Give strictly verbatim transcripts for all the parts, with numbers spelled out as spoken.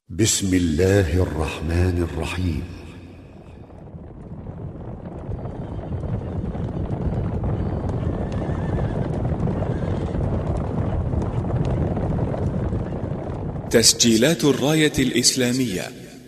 بسم الله الرحمن الرحيم. تسجيلات الراية الإسلامية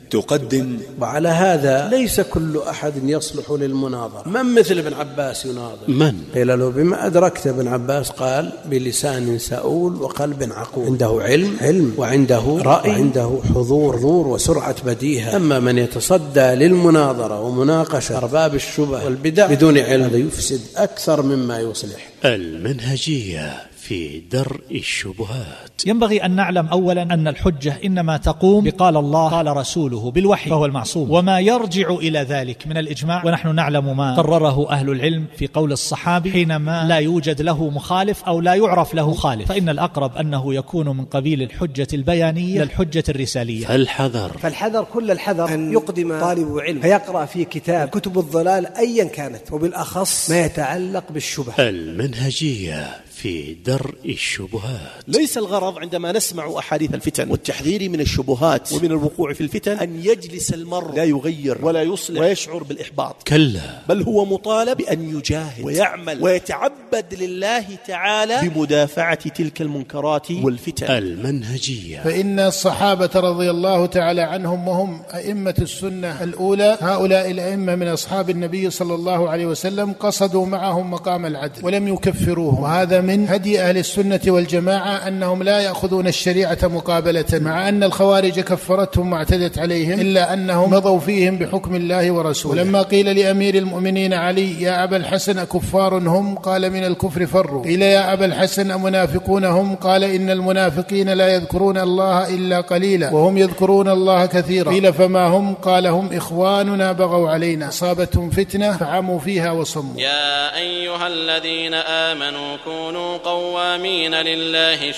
تقدم. وعلى هذا ليس كل أحد يصلح للمناظرة. من مثل ابن عباس يناظر؟ من؟ قيل له بما أدركت ابن عباس؟ قال بلسان سؤول وقلب عقول، عنده علم علم وعنده رأي وعنده حضور حضور وسرعة بديهة. أما من يتصدى للمناظرة ومناقشة أرباب الشبه والبدع بدون علم هذا يفسد أكثر مما يصلح. المنهجية في درء الشبهات. ينبغي أن نعلم أولا أن الحجة إنما تقوم بقال الله قال رسوله بالوحي، فهو المعصوم، وما يرجع إلى ذلك من الإجماع. ونحن نعلم ما قرره أهل العلم في قول الصحابي حينما لا يوجد له مخالف أو لا يعرف له خالف، فإن الأقرب أنه يكون من قبيل الحجة البيانية للحجة الرسالية. فالحذر فالحذر كل الحذر أن يقدم طالب علم فيقرأ في كتاب كتب الضلال أيا كانت، وبالأخص ما يتعلق بالشبه. المنهجية في درء الشبهات. ليس الغرض عندما نسمع أحاديث الفتن والتحذير من الشبهات ومن الوقوع في الفتن أن يجلس المرء لا يغير ولا يصلح ويشعر بالإحباط، كلا، بل هو مطالب بأن يجاهد ويعمل ويتعبد لله تعالى بمدافعة تلك المنكرات والفتن. المنهجية. فإن الصحابة رضي الله تعالى عنهم وهم أئمة السنة الأولى، هؤلاء الأئمة من أصحاب النبي صلى الله عليه وسلم قصدوا معهم مقام العدل ولم يكفروهم، وهذا من هدي أهل السنة والجماعة أنهم لا يأخذون الشريعة مقابلة، مع أن الخوارج كفرتهم واعتدت عليهم إلا أنهم مضوا فيهم بحكم الله ورسوله. لما قيل لأمير المؤمنين علي يا أبا الحسن أكفار هم؟ قال من الكفر فروا. قيل يا أبا الحسن أمنافقون هم؟ قال إن المنافقين لا يذكرون الله إلا قليلا وهم يذكرون الله كثيرا. قيل فما هم؟ قال هم إخواننا بغوا علينا أصابتهم فتنة فعموا فيها وصموا. يا أيها الذين آمنوا كونوا قوامين لله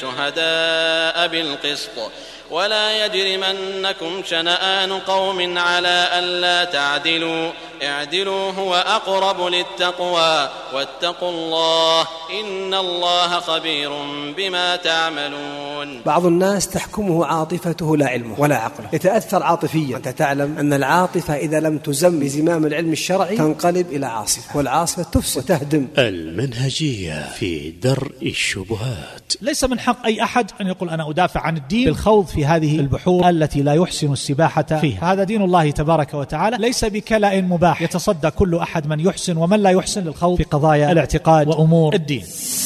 شهداء بالقسط ولا يجرمنكم شنآن قوم على ألا تعدلوا اعدلوا هو أقرب للتقوى واتقوا الله إن الله خبير بما تعملون. بعض الناس تحكمه عاطفته لا علمه ولا عقله، يتأثر عاطفيا. أنت تعلم أن العاطفة إذا لم تزم بزمام العلم الشرعي تنقلب إلى عاصفة، والعاصفة تفسد وتهدم. المنهجية في درء الشبهات. ليس من حق أي أحد أن يقول أنا أدافع عن الدين بالخوض في هذه البحور التي لا يحسن السباحة فيها. هذا دين الله تبارك وتعالى، ليس بكلاء مباح يتصدى كل أحد من يحسن ومن لا يحسن للخوض في قضايا الاعتقاد وأمور الدين.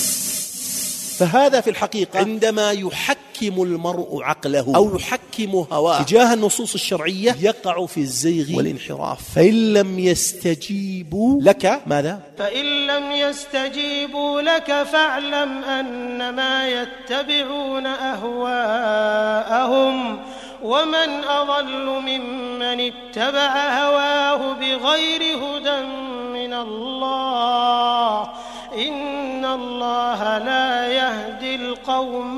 فهذا في الحقيقة عندما يحكم المرء عقله أو يحكم هواه تجاه النصوص الشرعية يقع في الزيغ والانحراف. فإن لم يستجيبوا لك ماذا؟ فإن لم يستجيبوا لك فاعلم أنما يتبعون أهواءهم ومن أضل ممن اتبع هواه بغير هدى من الله إن الله لا يهدي القوم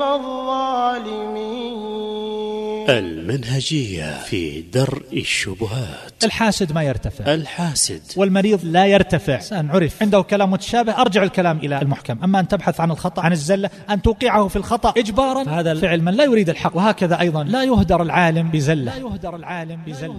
الظالمين. المنهجية في درء الشبهات. الحاسد ما يرتفع، الحاسد والمريض لا يرتفع. سنعرف عنده كلام متشابه أرجع الكلام إلى المحكم. أما أن تبحث عن الخطأ عن الزلة أن توقعه في الخطأ إجبارا، هذا الفعل من لا يريد الحق. وهكذا أيضا لا يهدر العالم بزلة، لا يهدر العالم بزلة.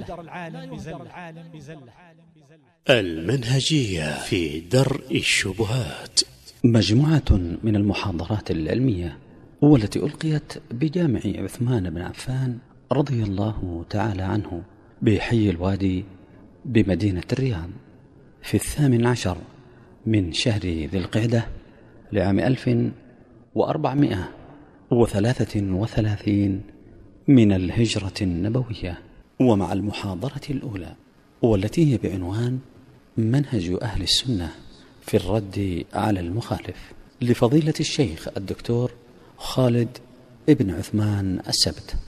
المنهجية في درء الشبهات. مجموعة من المحاضرات العلمية والتي ألقيت بجامع عثمان بن عفان رضي الله تعالى عنه بحي الوادي بمدينة الرياض في الثامن عشر من شهر ذي القعدة لعام ألف وأربعمائة وثلاثة وثلاثين من الهجرة النبوية، ومع المحاضرة الأولى والتي هي بعنوان منهج أهل السنة في الرد على المخالف لفضيلة الشيخ الدكتور خالد ابن عثمان السبت.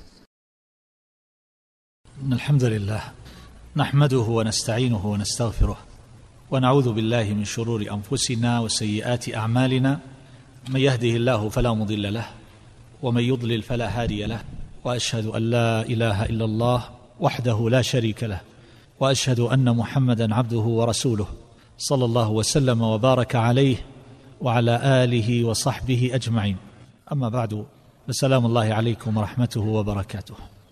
الحمد لله نحمده ونستعينه ونستغفره ونعوذ بالله من شرور أنفسنا وسيئات أعمالنا، من يهده الله فلا مضل له ومن يضلل فلا هادي له، وأشهد أن لا إله إلا الله وحده لا شريك له، وأشهد أن محمدا عبده ورسوله صلى الله وسلم وبارك عليه وعلى آله وصحبه أجمعين. أما بعد، فسلام الله عليكم ورحمته وبركاته.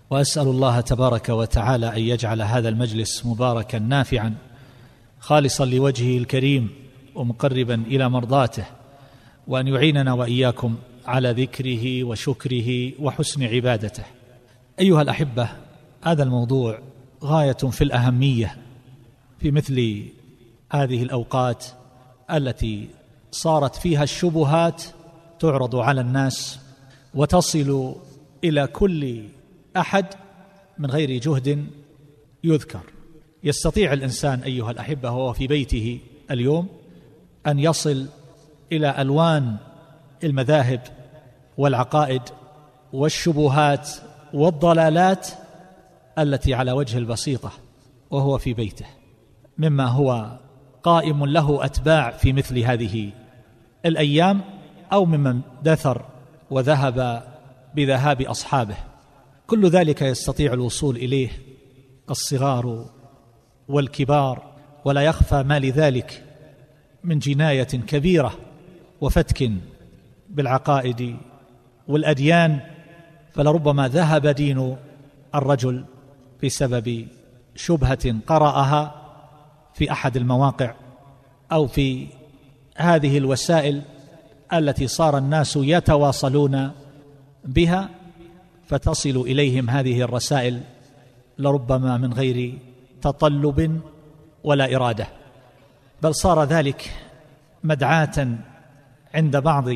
وأسأل الله تبارك وتعالى أن يجعل هذا المجلس مباركا نافعا خالصا لوجهه الكريم ومقربا إلى مرضاته، وأن يعيننا وإياكم على ذكره وشكره وحسن عبادته. أيها الأحبة، هذا الموضوع غاية في الأهمية في مثل هذه الأوقات التي صارت فيها الشبهات تعرض على الناس وتصل إلى كل أحد من غير جهد يذكر. يستطيع الإنسان أيها الأحبة وهو في بيته اليوم أن يصل إلى ألوان المذاهب والعقائد والشبهات والضلالات التي على وجه البسيطة وهو في بيته، مما هو قائم له أتباع في مثل هذه الأيام، أو ممن دثر وذهب بذهاب أصحابه. كل ذلك يستطيع الوصول إليه الصغار والكبار، ولا يخفى ما لذلك من جناية كبيرة وفتك بالعقائد والأديان، فلربما ذهب دين الرجل بسبب شبهة قرأها في أحد المواقع أو في هذه الوسائل التي صار الناس يتواصلون بها، فتصل إليهم هذه الرسائل لربما من غير تطلب ولا إرادة، بل صار ذلك مدعاة عند بعض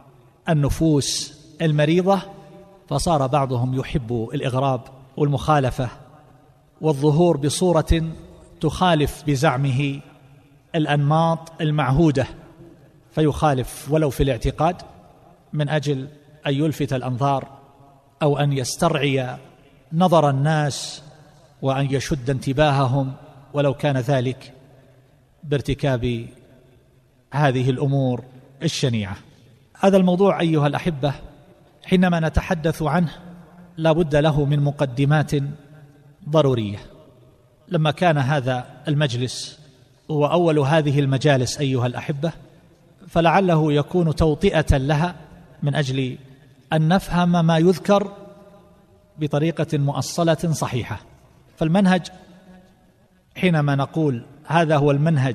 النفوس المريضة، فصار بعضهم يحب الإغراب والمخالفة والظهور بصورة تخالف بزعمه الأنماط المعهودة، فيخالف ولو في الاعتقاد من أجل أن يلفت الأنظار أو أن يسترعي نظر الناس وأن يشد انتباههم، ولو كان ذلك بارتكاب هذه الأمور الشنيعة. هذا الموضوع أيها الأحبة حينما نتحدث عنه لا بد له من مقدمات ضرورية. لما كان هذا المجلس هو أول هذه المجالس أيها الأحبة، فلعله يكون توطئة لها من أجل أن نفهم ما يذكر بطريقة مؤصلة صحيحة. فالمنهج حينما نقول هذا هو المنهج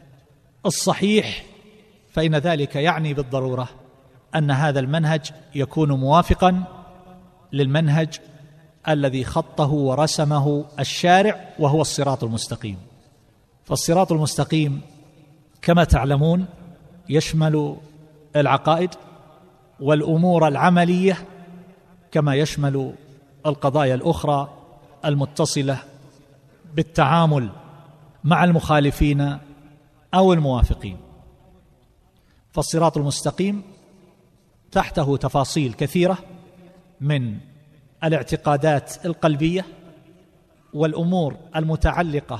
الصحيح، فإن ذلك يعني بالضرورة أن هذا المنهج يكون موافقا للمنهج الذي خطه ورسمه الشارع، وهو الصراط المستقيم. فالصراط المستقيم كما تعلمون يشمل العقائد والأمور العملية، كما يشمل القضايا الأخرى المتصلة بالتعامل مع المخالفين أو الموافقين. فالصراط المستقيم تحته تفاصيل كثيرة من الاعتقادات القلبية والأمور المتعلقة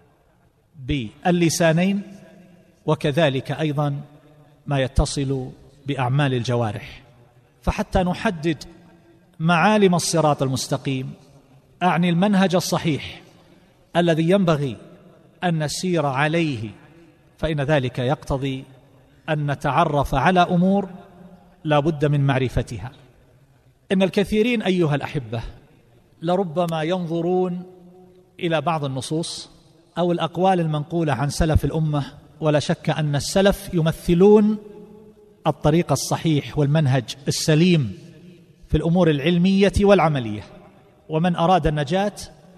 باللسانين، وكذلك أيضا ما يتصل بأعمال الجوارح. فحتى نحدد معالم الصراط المستقيم، أعني المنهج الصحيح الذي ينبغي أن نسير عليه، فإن ذلك يقتضي أن نتعرف على أمور لا بد من معرفتها. إن الكثيرين أيها الأحبة لربما ينظرون إلى بعض النصوص أو الأقوال المنقولة عن سلف الأمة، ولا شك أن السلف يمثلون الطريق الصحيح والمنهج السليم في الأمور العلمية والعملية، ومن أراد النجاة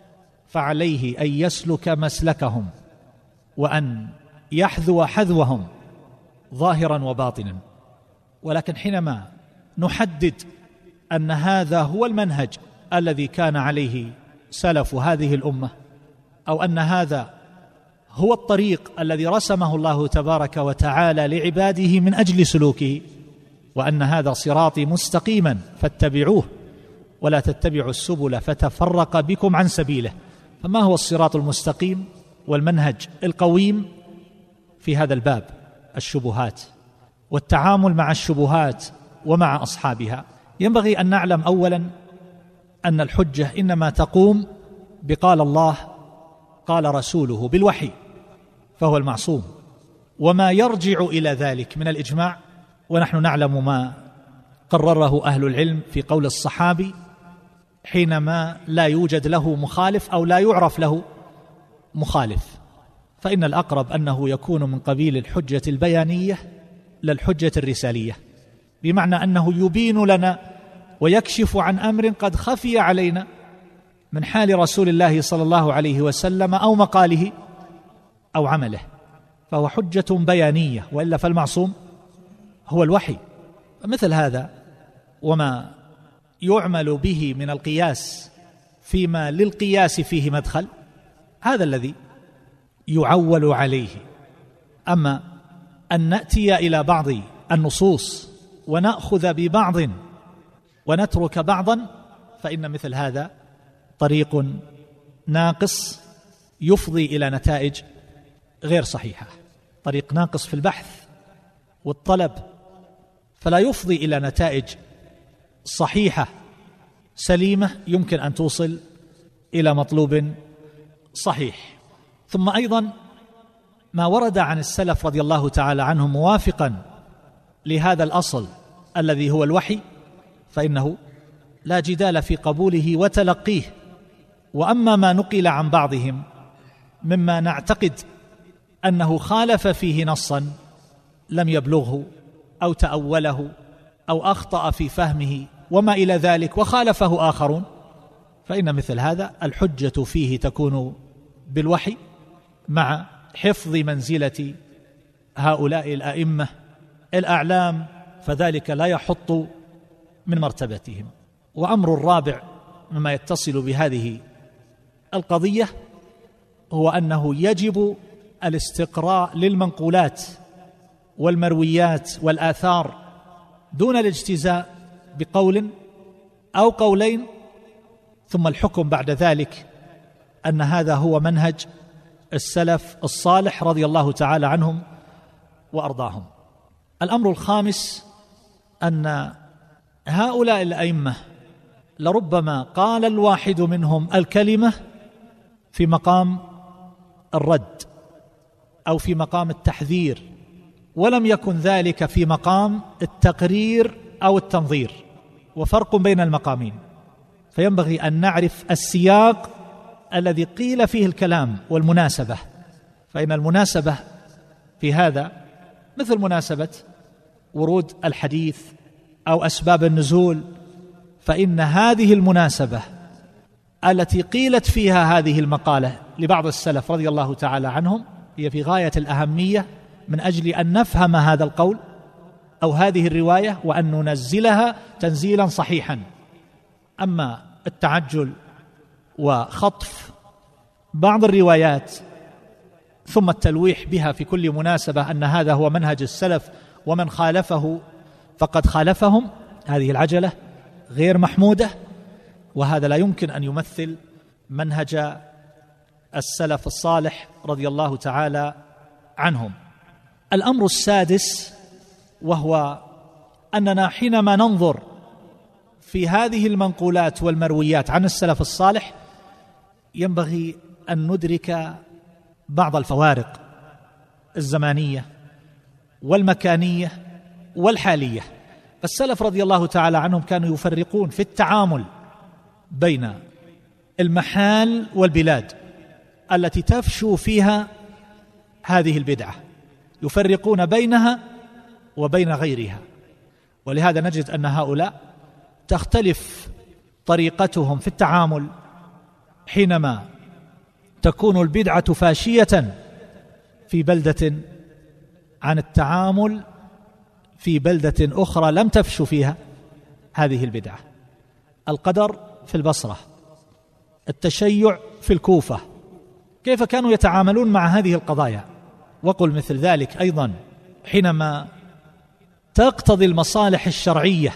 فعليه أن يسلك مسلكهم وأن يحذو حذوهم ظاهرا وباطنا. ولكن حينما نحدد أن هذا هو المنهج الذي كان عليه سلف هذه الأمة، أو أن هذا هو الطريق الذي رسمه الله تبارك وتعالى لعباده من أجل سلوكه، وأن هذا صراطي مستقيما فاتبعوه ولا تتبعوا السبل فتفرق بكم عن سبيله. فما هو الصراط المستقيم والمنهج القويم في هذا الباب؟ الشبهات والتعامل مع الشبهات ومع أصحابها. ينبغي أن نعلم أولا أن الحجة إنما تقوم بقال الله قال رسوله بالوحي، فهو المعصوم، وما يرجع إلى ذلك من الإجماع، ونحن نعلم ما قرره أهل العلم في قول الصحابي حينما لا يوجد له مخالف أو لا يعرف له مخالف، فإن الأقرب أنه يكون من قبيل الحجة البيانية للحجة الرسالية، بمعنى أنه يبين لنا ويكشف عن أمر قد خفي علينا من حال رسول الله صلى الله عليه وسلم أو مقاله أو عمله، فهو حجة بيانية، وإلا فالمعصوم هو الوحي. مثل هذا وما يعمل به من القياس فيما للقياس فيه مدخل، هذا الذي يعول عليه. أما أن نأتي إلى بعض النصوص ونأخذ ببعض ونترك بعضا، فإن مثل هذا طريق ناقص يفضي إلى نتائج غير صحيحة، طريق ناقص في البحث والطلب، فلا يفضي إلى نتائج صحيحة سليمة يمكن أن توصل إلى مطلوب صحيح. ثم أيضا ما ورد عن السلف رضي الله تعالى عنهم موافقا لهذا الأصل الذي هو الوحي، فإنه لا جدال في قبوله وتلقيه. وأما ما نقل عن بعضهم مما نعتقد أنه خالف فيه نصا لم يبلغه أو تأوله أو أخطأ في فهمه وما إلى ذلك وخالفه آخرون، فإن مثل هذا الحجة فيه تكون بالوحي مع حفظ منزلة هؤلاء الأئمة الأعلام، فذلك لا يحط من مرتبتهم. وأمر الرابع مما يتصل بهذه القضية هو أنه يجب الاستقراء للمنقولات والمرويات والآثار دون الاجتزاء بقول أو قولين، ثم الحكم بعد ذلك أن هذا هو منهج السلف الصالح رضي الله تعالى عنهم وأرضاهم. الأمر الخامس أن هؤلاء الأئمة لربما قال الواحد منهم الكلمة في مقام الرد أو في مقام التحذير، ولم يكن ذلك في مقام التقرير أو التنظير، وفرق بين المقامين. فينبغي أن نعرف السياق الذي قيل فيه الكلام والمناسبة، فإن المناسبة في هذا مثل مناسبة ورود الحديث أو أسباب النزول، فإن هذه المناسبة التي قيلت فيها هذه المقالة لبعض السلف رضي الله تعالى عنهم هي في غاية الأهمية من أجل أن نفهم هذا القول أو هذه الرواية وأن ننزلها تنزيلا صحيحا. أما التعجل وخطف بعض الروايات ثم التلويح بها في كل مناسبة أن هذا هو منهج السلف ومن خالفه فقد خالفهم، هذه العجلة غير محمودة، وهذا لا يمكن أن يمثل منهج السلف الصالح رضي الله تعالى عنهم. الأمر السادس وهو أننا حينما ننظر في هذه المنقولات والمرويات عن السلف الصالح ينبغي أن ندرك بعض الفوارق الزمانية والمكانية والحالية. فالسلف رضي الله تعالى عنهم كانوا يفرقون في التعامل بين المحال والبلاد التي تفشو فيها هذه البدعة، يفرقون بينها وبين غيرها. ولهذا نجد أن هؤلاء تختلف طريقتهم في التعامل حينما تكون البدعة فاشية في بلدة عن التعامل في بلدة أخرى لم تفشو فيها هذه البدعة. القدر في البصرة، التشيع في الكوفة، كيف كانوا يتعاملون مع هذه القضايا. وقل مثل ذلك أيضا حينما تقتضي المصالح الشرعية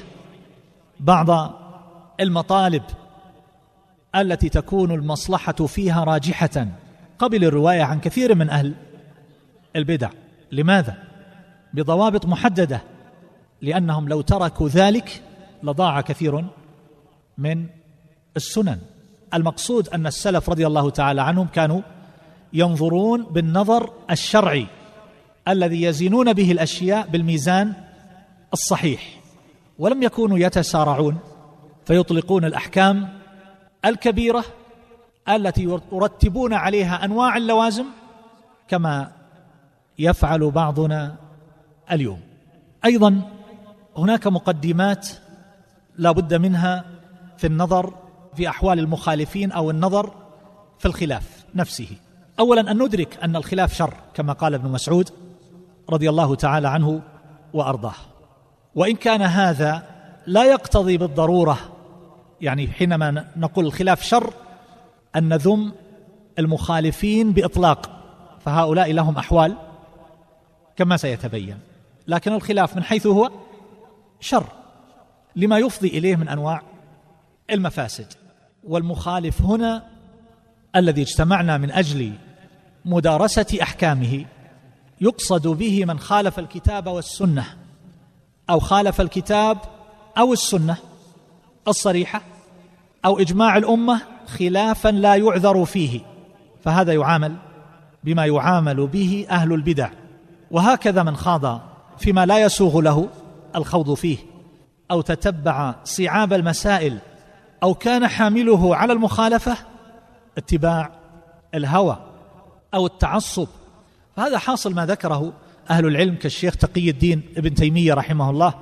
بعض المطالب التي تكون المصلحة فيها راجحة قبل الرواية عن كثير من أهل البدع. لماذا؟ بضوابط محددة، لأنهم لو تركوا ذلك لضاع كثير من السنن. المقصود أن السلف رضي الله تعالى عنهم كانوا ينظرون بالنظر الشرعي الذي يزنون به الأشياء بالميزان الصحيح، ولم يكونوا يتسارعون فيطلقون الأحكام الكبيرة التي يرتبون عليها أنواع اللوازم كما يفعل بعضنا اليوم. أيضا هناك مقدمات لا بد منها في النظر في أحوال المخالفين أو النظر في الخلاف نفسه. أولا أن ندرك أن الخلاف شر كما قال ابن مسعود رضي الله تعالى عنه وأرضاه، وإن كان هذا لا يقتضي بالضرورة، يعني حينما نقول الخلاف شر أن نذم المخالفين بإطلاق، فهؤلاء لهم أحوال كما سيتبين، لكن الخلاف من حيث هو شر لما يفضي إليه من أنواع المفاسد. والمخالف هنا الذي اجتمعنا من أجل مدارسة أحكامه يقصد به من خالف الكتاب والسنة أو خالف الكتاب أو السنة الصريحة أو إجماع الأمة خلافا لا يعذر فيه، فهذا يعامل بما يعامل به أهل البدع. وهكذا من خاض فيما لا يسوغ له الخوض فيه أو تتبع صعاب المسائل أو كان حامله على المخالفة اتباع الهوى أو التعصب، فهذا حاصل ما ذكره أهل العلم كالشيخ تقي الدين ابن تيمية رحمه الله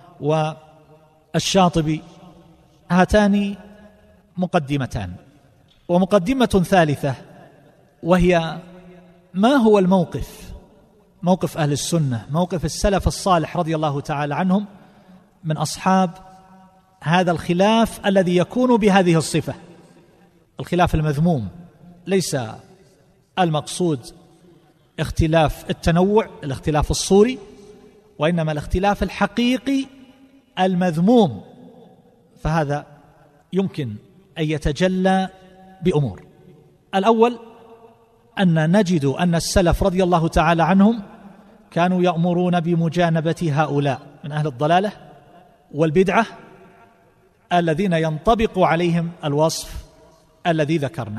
والشاطبي. هاتان مقدمتان. ومقدمة ثالثة وهي ما هو الموقف، موقف أهل السنة، موقف السلف الصالح رضي الله تعالى عنهم من أصحاب هذا الخلاف الذي يكون بهذه الصفة، الخلاف المذموم. ليس المقصود اختلاف التنوع، الاختلاف الصوري، وإنما الاختلاف الحقيقي المذموم، فهذا يمكن أن يتجلى بأمور. الأول أن نجد أن السلف رضي الله تعالى عنهم كانوا يأمرون بمجانبة هؤلاء من أهل الضلالة والبدعة الذين ينطبق عليهم الوصف الذي ذكرنا،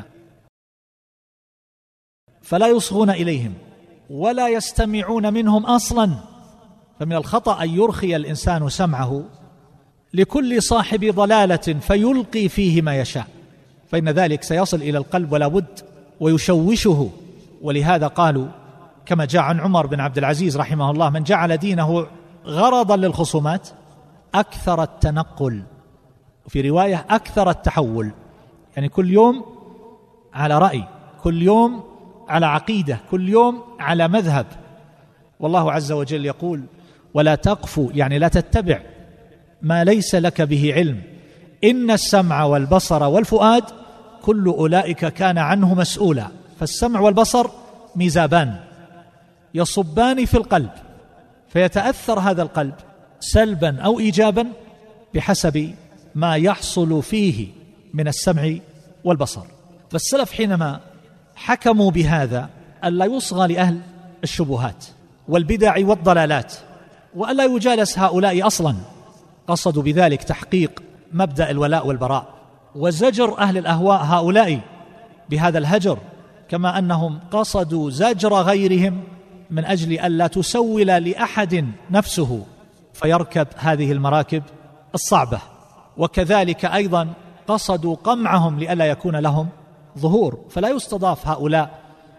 فلا يصغون إليهم ولا يستمعون منهم أصلا. فمن الخطأ أن يرخي الإنسان سمعه لكل صاحب ضلالة فيلقي فيه ما يشاء، فإن ذلك سيصل إلى القلب ولا بد ويشوشه. ولهذا قالوا كما جاء عن عمر بن عبد العزيز رحمه الله: من جعل دينه غرضا للخصومات أكثر التنقل، وفي رواية أكثر التحول، يعني كل يوم على رأي، كل يوم على عقيدة، كل يوم على مذهب. والله عز وجل يقول: ولا تقف، يعني لا تتبع ما ليس لك به علم، إن السمع والبصر والفؤاد كل أولئك كان عنه مسؤولا. فالسمع والبصر ميزابان يصبان في القلب، فيتأثر هذا القلب سلبا أو إيجابا بحسب ما يحصل فيه من السمع والبصر. فالسلف حينما حكموا بهذا ألا يصغى لأهل الشبهات والبدع والضلالات وألا يجالس هؤلاء أصلا، قصدوا بذلك تحقيق مبدأ الولاء والبراء وزجر أهل الأهواء هؤلاء بهذا الهجر، كما أنهم قصدوا زجر غيرهم من أجل ألا تسول لأحد نفسه فيركب هذه المراكب الصعبة. وكذلك أيضا قصدوا قمعهم لئلا يكون لهم ظهور، فلا يستضاف هؤلاء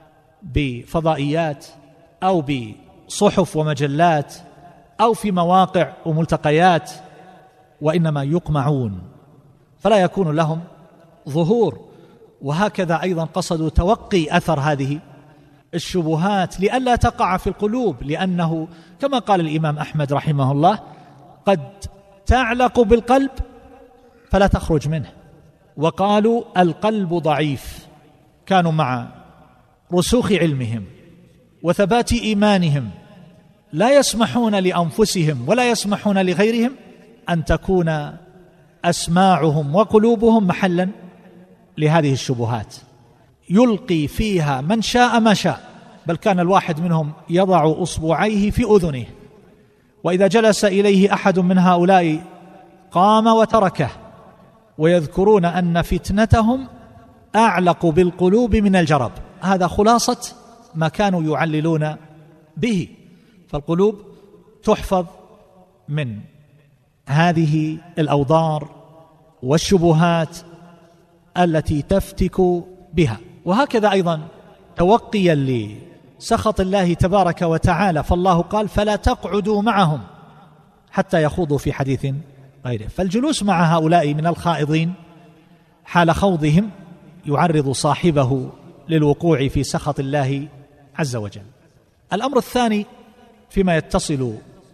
بفضائيات أو بصحف ومجلات أو في مواقع وملتقيات، وإنما يقمعون فلا يكون لهم ظهور. وهكذا أيضا قصدوا توقي أثر هذه الشبهات لئلا تقع في القلوب، لأنه كما قال الإمام أحمد رحمه الله: قد تعلق بالقلب فلا تخرج منه. وقالوا: القلب ضعيف. كانوا مع رسوخ علمهم وثبات إيمانهم لا يسمحون لأنفسهم ولا يسمحون لغيرهم أن تكون أسماعهم وقلوبهم محلا لهذه الشبهات، يلقي فيها من شاء ما شاء. بل كان الواحد منهم يضع أصبعيه في أذنه، وإذا جلس إليه أحد من هؤلاء قام وتركه، ويذكرون أن فتنتهم أعلق بالقلوب من الجرب. هذا خلاصة ما كانوا يعللون به. فالقلوب تحفظ من هذه الأوضار والشبهات التي تفتك بها. وهكذا أيضا توقيا لسخط الله تبارك وتعالى، فالله قال فلا تقعدوا معهم حتى يخوضوا في حديث غيره. فالجلوس مع هؤلاء من الخائضين حال خوضهم يعرض صاحبه للوقوع في سخط الله عز وجل. الأمر الثاني فيما يتصل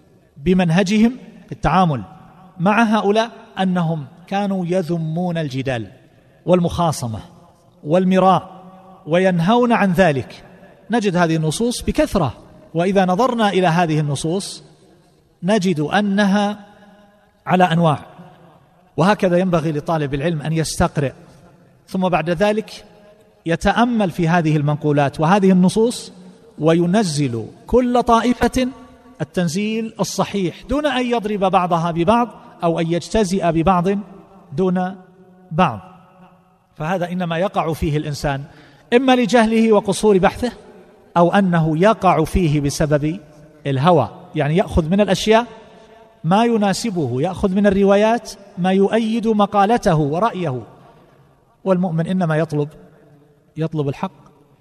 بمنهجهم في التعامل مع هؤلاء أنهم كانوا يذمون الجدال والمخاصمة والمراء وينهون عن ذلك. نجد هذه النصوص بكثرة، وإذا نظرنا إلى هذه النصوص نجد أنها على أنواع. وهكذا ينبغي لطالب العلم أن يستقرئ ثم بعد ذلك يتأمل في هذه المنقولات وهذه النصوص وينزل كل طائفة التنزيل الصحيح دون أن يضرب بعضها ببعض أو أن يجتزئ ببعض دون بعض. فهذا إنما يقع فيه الإنسان إما لجهله وقصور بحثه، أو أنه يقع فيه بسبب الهوى، يعني يأخذ من الأشياء ما يناسبه، يأخذ من الروايات ما يؤيد مقالته ورأيه. والمؤمن إنما يطلب يطلب الحق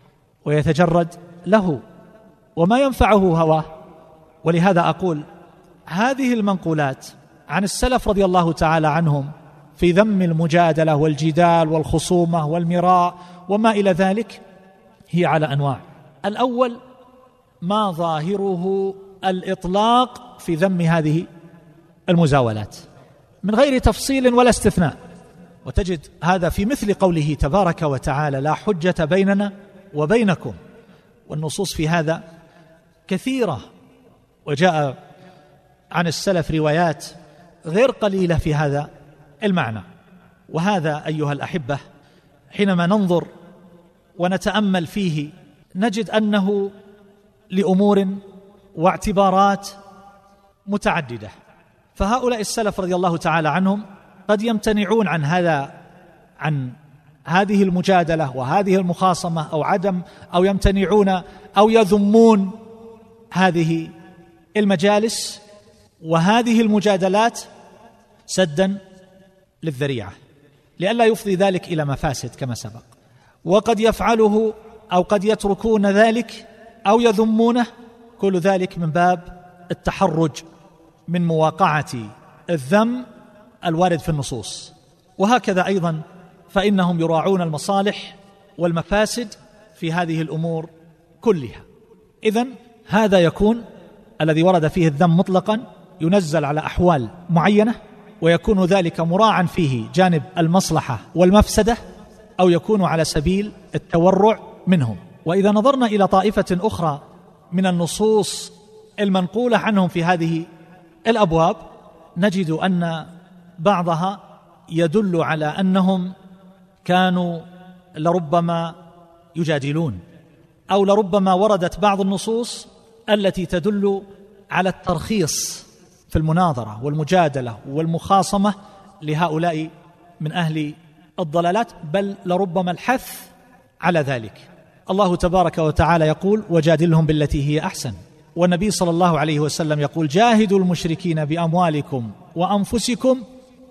ويتجرد له وما ينفعه هواه. ولهذا أقول هذه المنقولات عن السلف رضي الله تعالى عنهم في ذم المجادلة والجدال والخصومة والمراء وما إلى ذلك هي على أنواع. الأول ما ظاهره الإطلاق في ذم هذه المزاولات من غير تفصيل ولا استثناء، وتجد هذا في مثل قوله تبارك وتعالى لا حجة بيننا وبينكم. والنصوص في هذا كثيرة، وجاء عن السلف روايات غير قليلة في هذا المعنى. وهذا أيها الأحبة حينما ننظر ونتأمل فيه نجد أنه لأمور واعتبارات متعددة. فهؤلاء السلف رضي الله تعالى عنهم قد يمتنعون عن هذا عن هذه المجادلة وهذه المخاصمة أو عدم أو يمتنعون أو يذمون هذه المجالس وهذه المجادلات سدا للذريعة لئلا يفضي ذلك إلى مفاسد كما سبق. وقد يفعله أو قد يتركون ذلك أو يذمونه، كل ذلك من باب التحرج من مواقعة الذم الوارد في النصوص. وهكذا أيضا فإنهم يراعون المصالح والمفاسد في هذه الأمور كلها. إذن هذا يكون الذي ورد فيه الذم مطلقا ينزل على أحوال معينة، ويكون ذلك مراعا فيه جانب المصلحة والمفسدة، أو يكون على سبيل التورع منهم. وإذا نظرنا إلى طائفة أخرى من النصوص المنقولة عنهم في هذه الأبواب نجد أن بعضها يدل على أنهم كانوا لربما يجادلون، أو لربما وردت بعض النصوص التي تدل على الترخيص في المناظرة والمجادلة والمخاصمة لهؤلاء من أهل الضلالات، بل لربما الحث على ذلك. الله تبارك وتعالى يقول وجادلهم بالتي هي أحسن، والنبي صلى الله عليه وسلم يقول جاهدوا المشركين بأموالكم وأنفسكم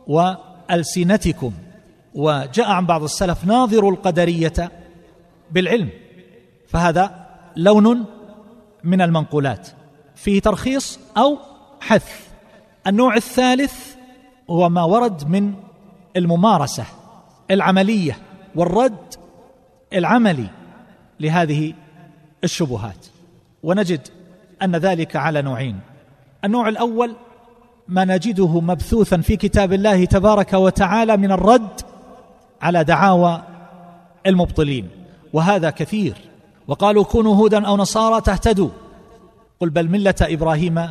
وألسنتكم. وجاء عن بعض السلف ناظروا القدرية بالعلم، فهذا لون من المنقولات فيه ترخيص أو حث. النوع الثالث هو ما ورد من الممارسة العملية والرد العملي لهذه الشبهات، ونجد أن ذلك على نوعين. النوع الأول ما نجده مبثوثا في كتاب الله تبارك وتعالى من الرد على دعاوى المبطلين، وهذا كثير. وقالوا كونوا هودا أو نصارى تهتدوا قل بل ملة إبراهيم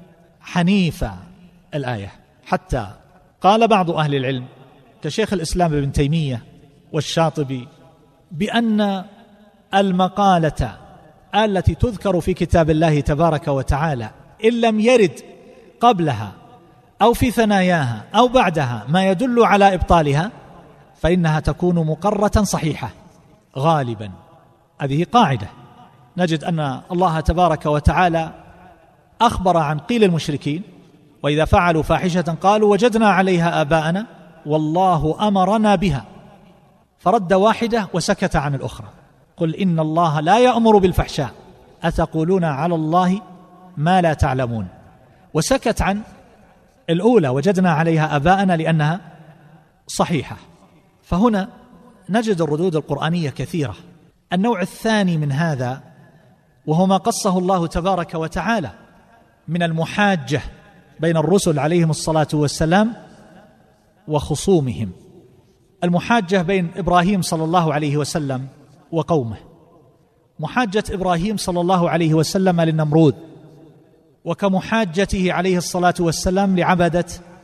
حنيفا الآية. حتى قال بعض أهل العلم كشيخ الإسلام ابن تيمية والشاطبي بأن المقالة التي تذكر في كتاب الله تبارك وتعالى إن لم يرد قبلها أو في ثناياها أو بعدها ما يدل على إبطالها فإنها تكون مقرة صحيحة غالبا. هذه قاعدة. نجد أن الله تبارك وتعالى أخبر عن قيل المشركين وإذا فعلوا فاحشة قالوا وجدنا عليها آباءنا والله أمرنا بها. فرد واحدة وسكت عن الأخرى. قل إن الله لا يأمر بالفحشاء أتقولون على الله ما لا تعلمون، وسكت عن الأولى وجدنا عليها آباءنا لأنها صحيحة. فهنا نجد الردود القرآنية كثيرة. النوع الثاني من هذا وهو ما قصه الله تبارك وتعالى من المحاجة بين الرسل عليهم الصلاة والسلام وخصومهم. المحاجة بين إبراهيم صلى الله عليه وسلم وقومه، محاجة إبراهيم صلى الله عليه وسلم للنمرود، وكمحاجته عليه الصلاة والسلام لعبدة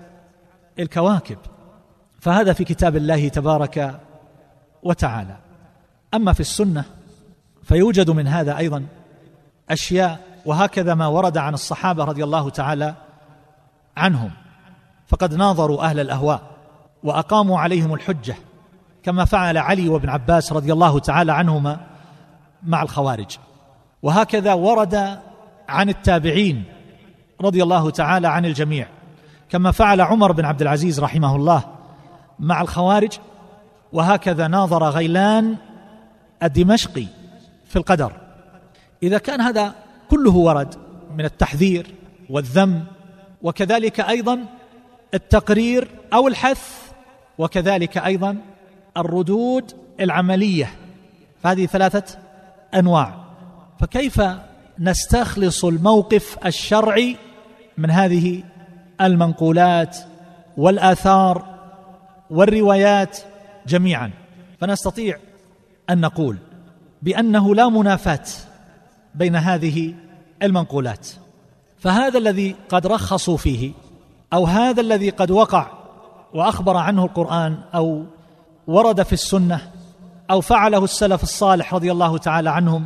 الكواكب، فهذا في كتاب الله تبارك وتعالى. أما في السنة فيوجد من هذا أيضا أشياء، وهكذا ما ورد عن الصحابة رضي الله تعالى عنهم، فقد ناظروا أهل الأهواء وأقاموا عليهم الحجة كما فعل علي وابن عباس رضي الله تعالى عنهما مع الخوارج. وهكذا ورد عن التابعين رضي الله تعالى عن الجميع كما فعل عمر بن عبد العزيز رحمه الله مع الخوارج. وهكذا ناظر غيلان الدمشقي في القدر. إذا كان هذا كله ورد من التحذير والذم، وكذلك أيضا التقرير أو الحث، وكذلك أيضا الردود العملية، فهذه ثلاثة أنواع. فكيف نستخلص الموقف الشرعي من هذه المنقولات والآثار والروايات جميعا؟ فنستطيع أن نقول بأنه لا منافاة بين هذه المنقولات، فهذا الذي قد رخصوا فيه أو هذا الذي قد وقع وأخبر عنه القرآن أو ورد في السنة أو فعله السلف الصالح رضي الله تعالى عنهم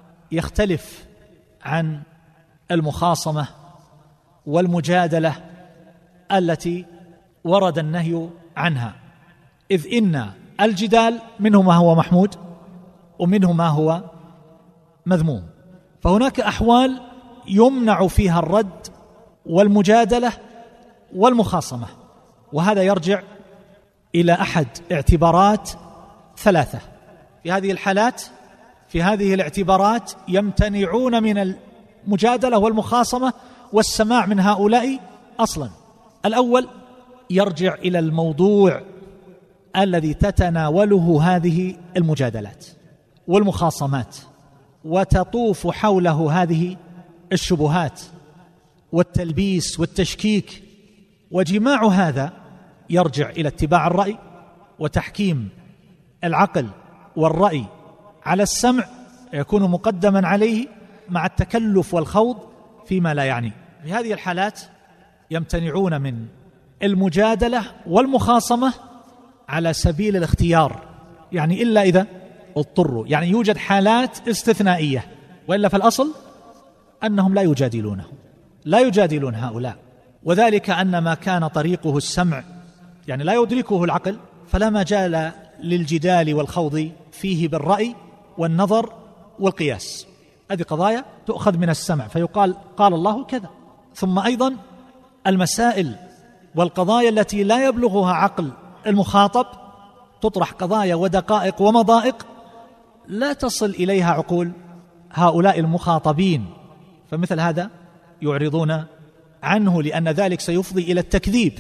يختلف عن المخاصمة والمجادلة التي ورد النهي عنها، إذ إن الجدال منه ما هو محمود ومنه ما هو مذموم. فهناك أحوال يمنع فيها الرد والمجادلة والمخاصمة، وهذا يرجع إلى أحد اعتبارات ثلاثة. في هذه الحالات في هذه الاعتبارات يمتنعون من المجادلة والمخاصمة والسماع من هؤلاء أصلا. الأول يرجع إلى الموضوع الذي تتناوله هذه المجادلات والمخاصمات وتطوف حوله هذه الشبهات والتلبيس والتشكيك، وجماع هذا يرجع إلى اتباع الرأي وتحكيم العقل والرأي على السمع، يكون مقدما عليه مع التكلف والخوض فيما لا يعني. في هذه الحالات يمتنعون من المجادلة والمخاصمة على سبيل الاختيار، يعني إلا إذا اضطروا، يعني يوجد حالات استثنائية، وإلا فالأصل أنهم لا يجادلونه لا يجادلون هؤلاء، وذلك أن ما كان طريقه السمع يعني لا يدركه العقل فلا مجال للجدال والخوض فيه بالرأي والنظر والقياس. هذه قضايا تؤخذ من السمع فيقال قال الله كذا. ثم أيضا المسائل والقضايا التي لا يبلغها عقل المخاطب تطرح قضايا ودقائق ومضائق لا تصل إليها عقول هؤلاء المخاطبين، فمثل هذا يعرضون عنه لأن ذلك سيفضي إلى التكذيب.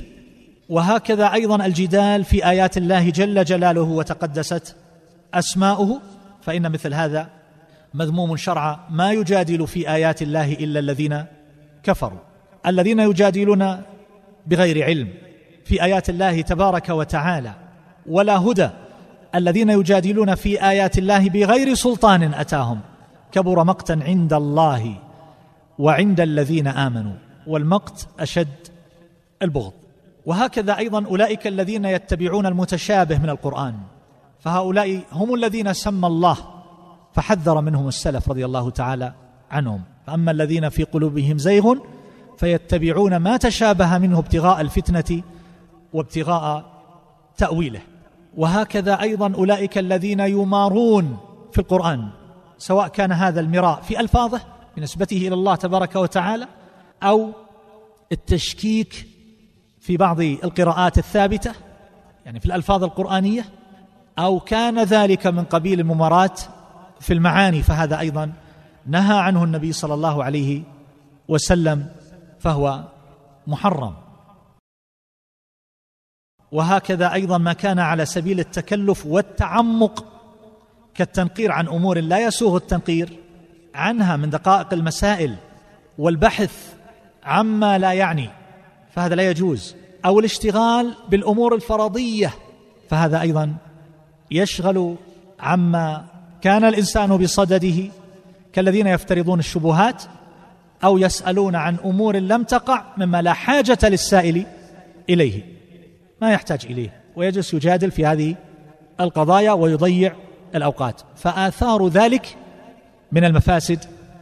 وهكذا أيضا الجدال في آيات الله جل جلاله وتقدست أسماؤه، فإن مثل هذا مذموم شرعا. ما يجادل في آيات الله إلا الذين كفروا، الذين يجادلون بغير علم في آيات الله تبارك وتعالى ولا هدى، الذين يجادلون في آيات الله بغير سلطان أتاهم، كبر مقتا عند الله وعند الذين آمنوا، والمقت أشد البغض. وهكذا أيضا أولئك الذين يتبعون المتشابه من القرآن، فهؤلاء هم الذين سمى الله فحذر منهم السلف رضي الله تعالى عنهم. فأما الذين في قلوبهم زيغ فيتبعون ما تشابه منه ابتغاء الفتنة وابتغاء تأويله. وهكذا أيضا أولئك الذين يمارون في القرآن، سواء كان هذا المراء في ألفاظه بنسبته إلى الله تبارك وتعالى أو التشكيك في بعض القراءات الثابتة يعني في الألفاظ القرآنية، أو كان ذلك من قبيل المماراة في المعاني، فهذا أيضا نهى عنه النبي صلى الله عليه وسلم، فهو محرم. وهكذا أيضا ما كان على سبيل التكلف والتعمق كالتنقير عن أمور لا يسوغ التنقير عنها من دقائق المسائل والبحث عما لا يعني، فهذا لا يجوز، أو الاشتغال بالأمور الفرضية، فهذا أيضا يشغل عما كان الإنسان بصدده، كالذين يفترضون الشبهات أو يسألون عن أمور لم تقع مما لا حاجة للسائل إليه، ما يحتاج إليه، ويجلس يجادل في هذه القضايا ويضيع الأوقات، فآثار ذلك من المفاسد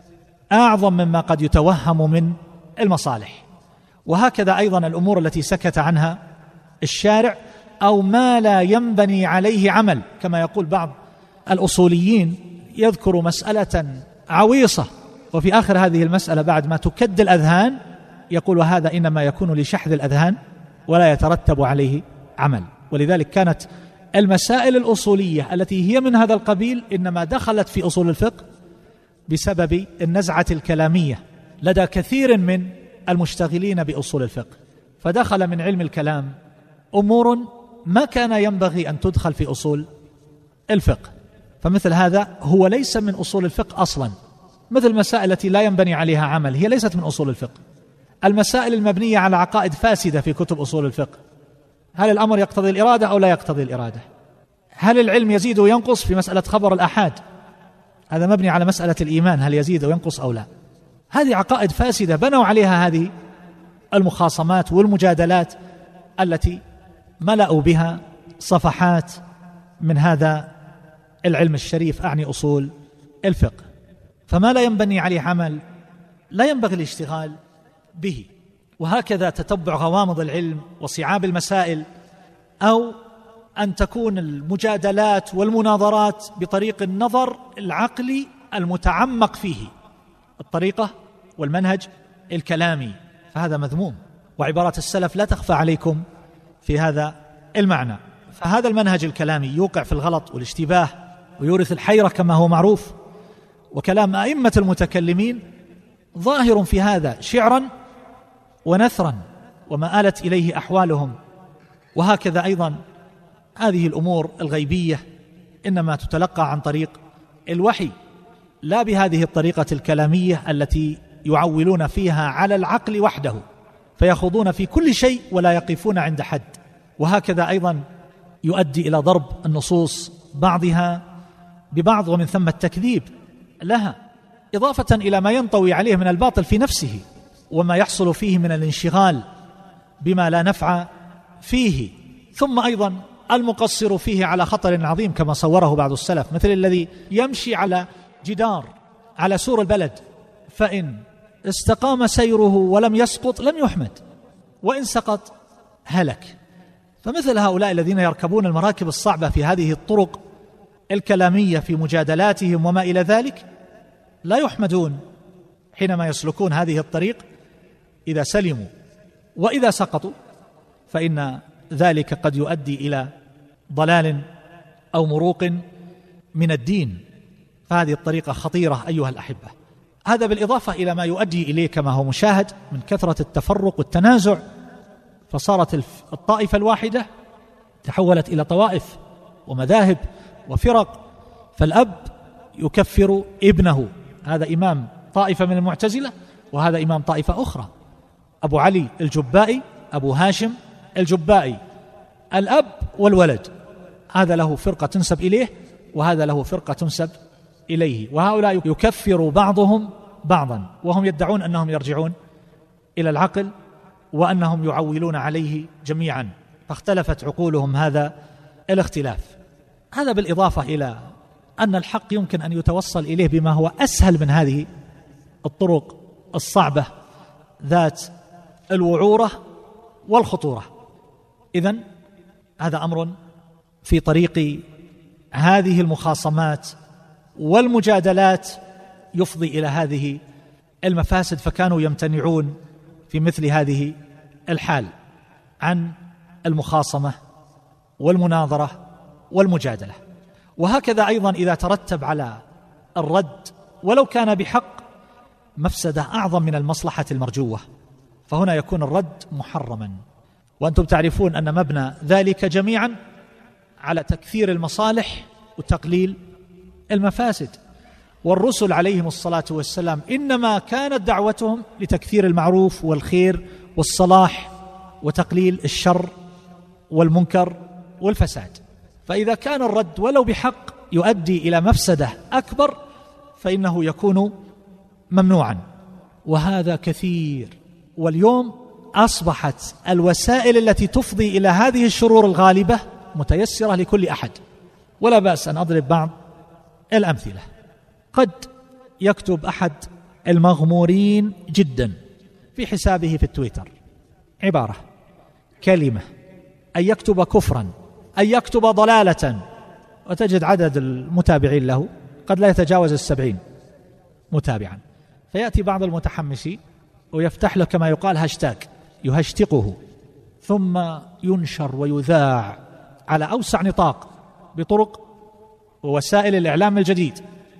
أعظم مما قد يتوهم من المصالح. وهكذا أيضا الأمور التي سكت عنها الشارع أو ما لا ينبني عليه عمل، كما يقول بعض الأصوليين، يذكر مسألة عويصة وفي آخر هذه المسألة بعد ما تكد الأذهان يقول وهذا إنما يكون لشحذ الأذهان ولا يترتب عليه عمل. ولذلك كانت المسائل الأصولية التي هي من هذا القبيل إنما دخلت في أصول الفقه بسبب النزعة الكلامية لدى كثير من المشتغلين بأصول الفقه، فدخل من علم الكلام أمور ما كان ينبغي أن تدخل في أصول الفقه، فمثل هذا هو ليس من أصول الفقه أصلا، مثل المسائل التي لا ينبني عليها عمل هي ليست من أصول الفقه. المسائل المبنية على عقائد فاسدة في كتب أصول الفقه، هل الأمر يقتضي الإرادة أو لا يقتضي الإرادة؟ هل العلم يزيد وينقص في مسألة خبر الآحاد؟ هذا مبني على مسألة الإيمان، هل يزيد وينقص أو لا؟ هذه عقائد فاسدة بنوا عليها هذه المخاصمات والمجادلات التي ملأوا بها صفحات من هذا العلم الشريف، أعني أصول الفقه. فما لا ينبني عليه عمل لا ينبغي الاشتغال به. وهكذا تتبع غوامض العلم وصعاب المسائل، أو أن تكون المجادلات والمناظرات بطريق النظر العقلي المتعمق فيه، الطريقة والمنهج الكلامي، فهذا مذموم، وعبارات السلف لا تخفى عليكم في هذا المعنى. فهذا المنهج الكلامي يوقع في الغلط والاشتباه ويورث الحيرة كما هو معروف، وكلام أئمة المتكلمين ظاهر في هذا شعرا ونثرا وما آلت إليه أحوالهم. وهكذا أيضا هذه الأمور الغيبية إنما تتلقى عن طريق الوحي، لا بهذه الطريقة الكلامية التي يعولون فيها على العقل وحده، فيخوضون في كل شيء ولا يقفون عند حد. وهكذا أيضا يؤدي إلى ضرب النصوص بعضها ببعض، ومن ثم التكذيب لها، إضافة إلى ما ينطوي عليه من الباطل في نفسه وما يحصل فيه من الانشغال بما لا نفع فيه، ثم أيضا المقصر فيه على خطر عظيم كما صوره بعض السلف، مثل الذي يمشي على جدار على سور البلد، فإن استقام سيره ولم يسقط لم يحمد، وإن سقط هلك. فمثل هؤلاء الذين يركبون المراكب الصعبة في هذه الطرق الكلامية في مجادلاتهم وما إلى ذلك لا يحمدون حينما يسلكون هذه الطريق إذا سلموا، وإذا سقطوا فإن ذلك قد يؤدي إلى ضلال أو مروق من الدين. فهذه الطريقة خطيرة أيها الأحبة. هذا بالإضافة إلى ما يؤدي إليه كما هو مشاهد من كثرة التفرق والتنازع، فصارت الطائفة الواحدة تحولت إلى طوائف ومذاهب وفرق، فالأب يكفر ابنه، هذا إمام طائفة من المعتزلة وهذا إمام طائفة أخرى، أبو علي الجبائي أبو هاشم الجبائي، الأب والولد، هذا له فرقة تنسب إليه وهذا له فرقة تنسب إليه، وهؤلاء يكفر بعضهم بعضا وهم يدعون أنهم يرجعون إلى العقل وأنهم يعولون عليه جميعا، فاختلفت عقولهم هذا الاختلاف. هذا بالإضافة إلى أن الحق يمكن أن يتوصل إليه بما هو أسهل من هذه الطرق الصعبة ذات الوعورة والخطورة. إذن هذا أمر في طريق هذه المخاصمات والمجادلات يفضي إلى هذه المفاسد، فكانوا يمتنعون في مثل هذه الحال عن المخاصمة والمناظرة والمجادلة. وهكذا أيضا إذا ترتب على الرد ولو كان بحق مفسدة أعظم من المصلحة المرجوة، فهنا يكون الرد محرما. وأنتم تعرفون أن مبنى ذلك جميعا على تكثير المصالح وتقليل المفاسد، والرسل عليهم الصلاة والسلام إنما كانت دعوتهم لتكثير المعروف والخير والصلاح وتقليل الشر والمنكر والفساد. فإذا كان الرد ولو بحق يؤدي إلى مفسدة أكبر فإنه يكون ممنوعا، وهذا كثير. واليوم أصبحت الوسائل التي تفضي إلى هذه الشرور الغالبة متيسرة لكل أحد، ولا بأس أن أضرب بعض الأمثلة. قد يكتب أحد المغمورين جدا في حسابه في التويتر عبارة، كلمة، أن يكتب كفرا، أن يكتب ضلالة، وتجد عدد المتابعين له قد لا يتجاوز السبعين متابعا. فيأتي بعض المتحمسين ويفتح له كما يقال هاشتاج، يهشتقه، ثم ينشر ويذاع على أوسع نطاق بطرق ووسائل الإعلام الجديد،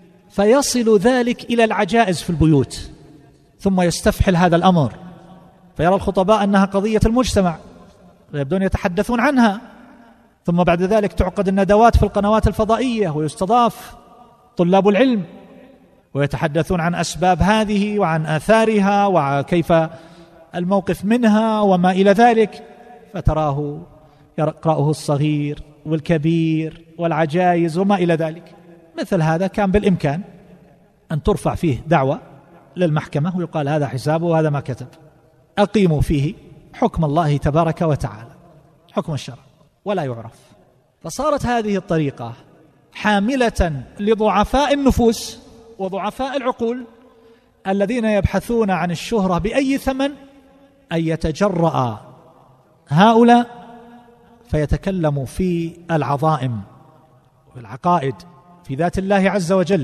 فيصل ذلك إلى العجائز في البيوت، ثم يستفحل هذا الأمر فيرى الخطباء أنها قضية المجتمع ويبدون يتحدثون عنها، ثم بعد ذلك تعقد الندوات في القنوات الفضائية ويستضاف طلاب العلم ويتحدثون عن أسباب هذه وعن آثارها وكيف الموقف منها وما إلى ذلك، فتراه يقرأه الصغير والكبير والعجائز وما إلى ذلك. مثل هذا كان بالإمكان أن ترفع فيه دعوة للمحكمة ويقال هذا حسابه وهذا ما كتب، أقيموا فيه حكم الله تبارك وتعالى، حكم الشرع، ولا يعرف. فصارت هذه الطريقة حاملة لضعفاء النفوس وضعفاء العقول الذين يبحثون عن الشهرة بأي ثمن أن يتجرأ هؤلاء فيتكلموا في العظائم والعقائد في ذات الله عز وجل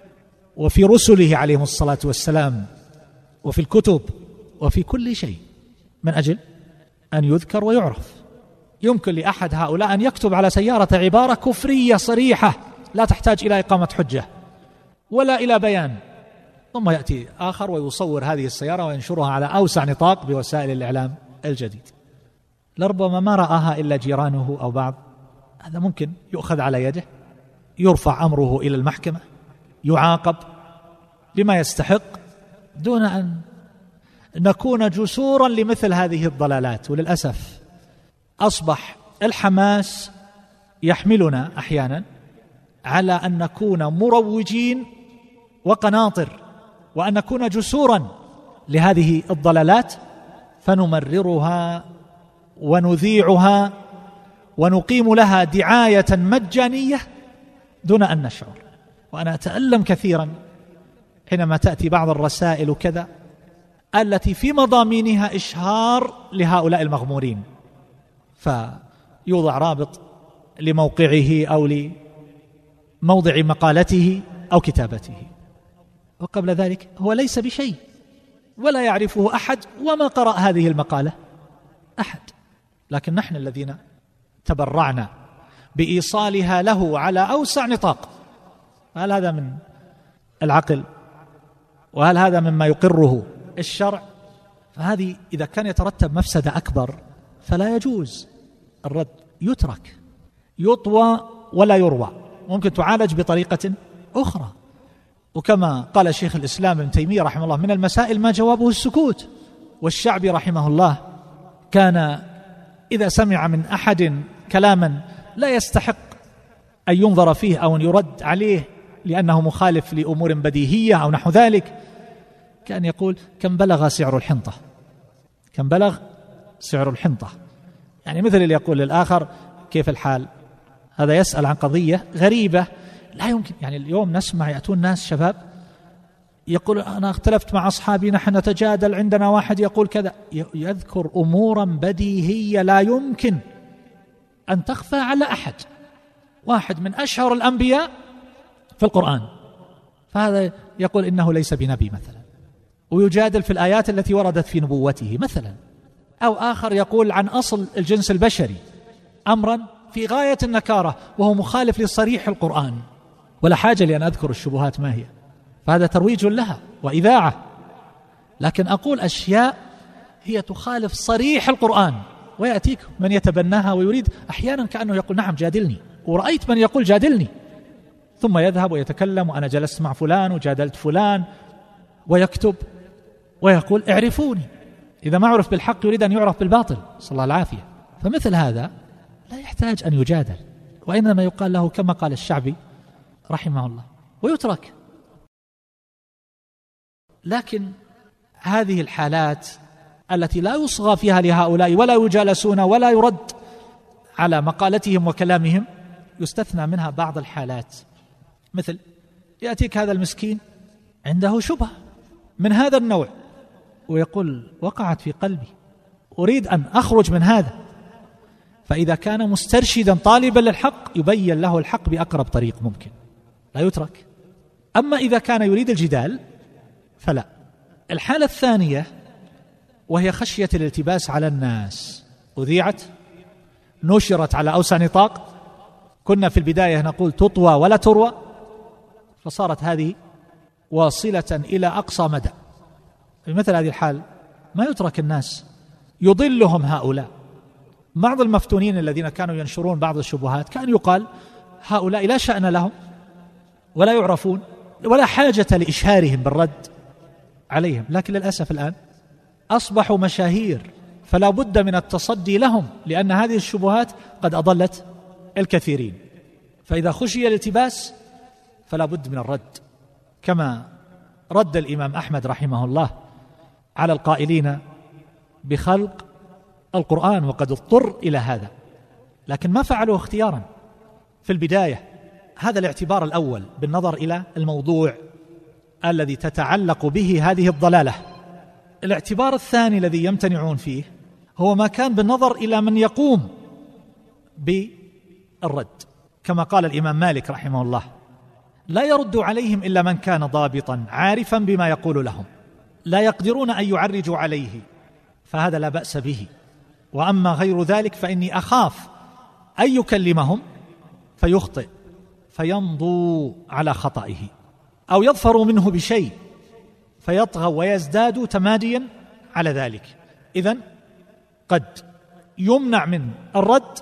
وفي رسله عليهم الصلاة والسلام وفي الكتب وفي كل شيء من أجل أن يذكر ويعرف. يمكن لأحد هؤلاء أن يكتب على سيارة عبارة كفرية صريحة لا تحتاج إلى إقامة حجة ولا إلى بيان، ثم يأتي آخر ويصور هذه السيارة وينشرها على أوسع نطاق بوسائل الإعلام الجديد، لربما ما رآها إلا جيرانه أو بعض. هذا ممكن يؤخذ على يده، يرفع أمره إلى المحكمة، يعاقب بما يستحق، دون أن نكون جسورا لمثل هذه الضلالات. وللأسف أصبح الحماس يحملنا أحيانا على أن نكون مروجين وقناطر وأن نكون جسورا لهذه الضلالات، فنمررها ونذيعها ونقيم لها دعاية مجانية دون أن نشعر. وأنا أتألم كثيرا حينما تأتي بعض الرسائل كذا التي في مضامينها إشهار لهؤلاء المغمورين، فيوضع رابط لموقعه أو لموضع مقالته أو كتابته، وقبل ذلك هو ليس بشيء ولا يعرفه أحد وما قرأ هذه المقالة أحد، لكن نحن الذين تبرعنا بإيصالها له على أوسع نطاق. هل هذا من العقل؟ وهل هذا مما يقره الشرع؟ فهذه إذا كان يترتب مفسدة أكبر فلا يجوز الرد، يترك، يطوى ولا يروى، ممكن تعالج بطريقة أخرى. وكما قال شيخ الإسلام ابن تيمية رحمه الله، من المسائل ما جوابه السكوت. والشعبي رحمه الله كان إذا سمع من أحد كلاما لا يستحق أن ينظر فيه أو أن يرد عليه لأنه مخالف لأمور بديهية أو نحو ذلك، كان يقول كم بلغ سعر الحنطة، كم بلغ سعر الحنطة، يعني مثل اللي يقول للآخر كيف الحال. هذا يسأل عن قضية غريبة لا يمكن. يعني اليوم نسمع يأتون ناس شباب يقول أنا اختلفت مع أصحابي، نحن نتجادل، عندنا واحد يقول كذا، يذكر أمورا بديهية لا يمكن أن تخفى على أحد، واحد من أشهر الأنبياء في القرآن، فهذا يقول إنه ليس بنبي مثلا، ويجادل في الآيات التي وردت في نبوته مثلا. أو آخر يقول عن أصل الجنس البشري أمرا في غاية النكارة وهو مخالف لصريح القرآن، ولا حاجة لأن أذكر الشبهات ما هي، فهذا ترويج لها وإذاعة. لكن أقول أشياء هي تخالف صريح القرآن، ويأتيك من يتبناها ويريد أحيانا كأنه يقول نعم جادلني، ورأيت من يقول جادلني، ثم يذهب ويتكلم وأنا جلست مع فلان وجادلت فلان، ويكتب ويقول اعرفوني. إذا ما عرف بالحق يريد أن يعرف بالباطل، صلى الله العافية. فمثل هذا لا يحتاج أن يجادل، وإنما يقال له كما قال الشعبي رحمه الله ويترك. لكن هذه الحالات التي لا يصغى فيها لهؤلاء ولا يجالسون ولا يرد على مقالتهم وكلامهم، يستثنى منها بعض الحالات، مثل يأتيك هذا المسكين عنده شبهة من هذا النوع ويقول وقعت في قلبي أريد أن أخرج من هذا، فإذا كان مسترشدا طالبا للحق يبين له الحق بأقرب طريق ممكن، لا يترك. أما إذا كان يريد الجدال فلا. الحالة الثانية وهي خشية الالتباس على الناس، أذيعت نشرت على أوسع نطاق، كنا في البداية نقول تطوى ولا تروى، فصارت هذه واصلة إلى أقصى مدى. في مثل هذه الحال ما يترك الناس، يضلهم هؤلاء. بعض المفتونين الذين كانوا ينشرون بعض الشبهات كان يقال هؤلاء لا شأن لهم ولا يعرفون ولا حاجة لإشهارهم بالرد عليهم، لكن للأسف الآن أصبحوا مشاهير، فلا بد من التصدي لهم، لأن هذه الشبهات قد أضلت الكثيرين. فإذا خشي الالتباس فلا بد من الرد، كما رد الإمام أحمد رحمه الله على القائلين بخلق القرآن، وقد اضطر إلى هذا، لكن ما فعلوه اختيارا في البداية. هذا الاعتبار الأول بالنظر إلى الموضوع الذي تتعلق به هذه الضلالة. الاعتبار الثاني الذي يمتنعون فيه هو ما كان بالنظر إلى من يقوم بالرد، كما قال الإمام مالك رحمه الله لا يرد عليهم إلا من كان ضابطا عارفا بما يقول لهم، لا يقدرون أن يعرجوا عليه، فهذا لا بأس به. وأما غير ذلك فإني أخاف أن يكلمهم فيخطئ فيمضوا على خطئه، أو يظفروا منه بشيء فيطغوا ويزدادوا تماديا على ذلك. إذن قد يمنع من الرد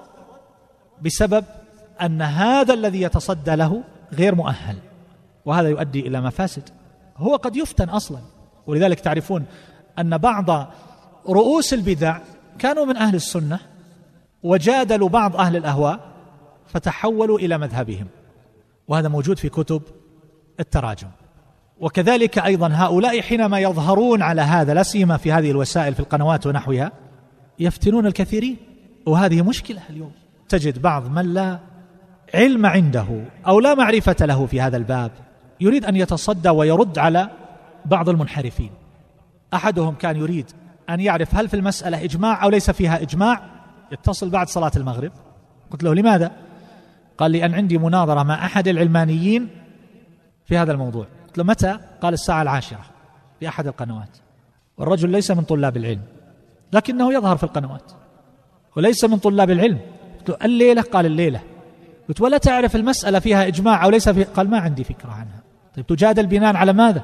بسبب أن هذا الذي يتصدى له غير مؤهل، وهذا يؤدي إلى مفاسد. هو قد يفتن أصلا، ولذلك تعرفون أن بعض رؤوس البدع كانوا من أهل السنة وجادلوا بعض أهل الأهواء فتحولوا إلى مذهبهم، وهذا موجود في كتب التراجم. وكذلك أيضا هؤلاء حينما يظهرون على هذا، لا سيما في هذه الوسائل في القنوات ونحوها، يفتنون الكثيرين، وهذه مشكلة اليوم. تجد بعض من لا علم عنده أو لا معرفة له في هذا الباب يريد أن يتصدى ويرد على بعض المنحرفين. أحدهم كان يريد أن يعرف هل في المسألة إجماع أو ليس فيها إجماع، يتصل بعد صلاة المغرب. قلت له لماذا؟ قال لي أن عندي مناظرة مع أحد العلمانيين في هذا الموضوع. قلت له متى؟ قال الساعة العاشرة في أحد القنوات. والرجل ليس من طلاب العلم لكنه يظهر في القنوات، وليس من طلاب العلم. قلت له الليلة؟ قال الليلة. قلت ولا تعرف المسألة فيها إجماع أو ليس فيها؟ قال ما عندي فكرة عنها. طيب تجادل بناء على ماذا؟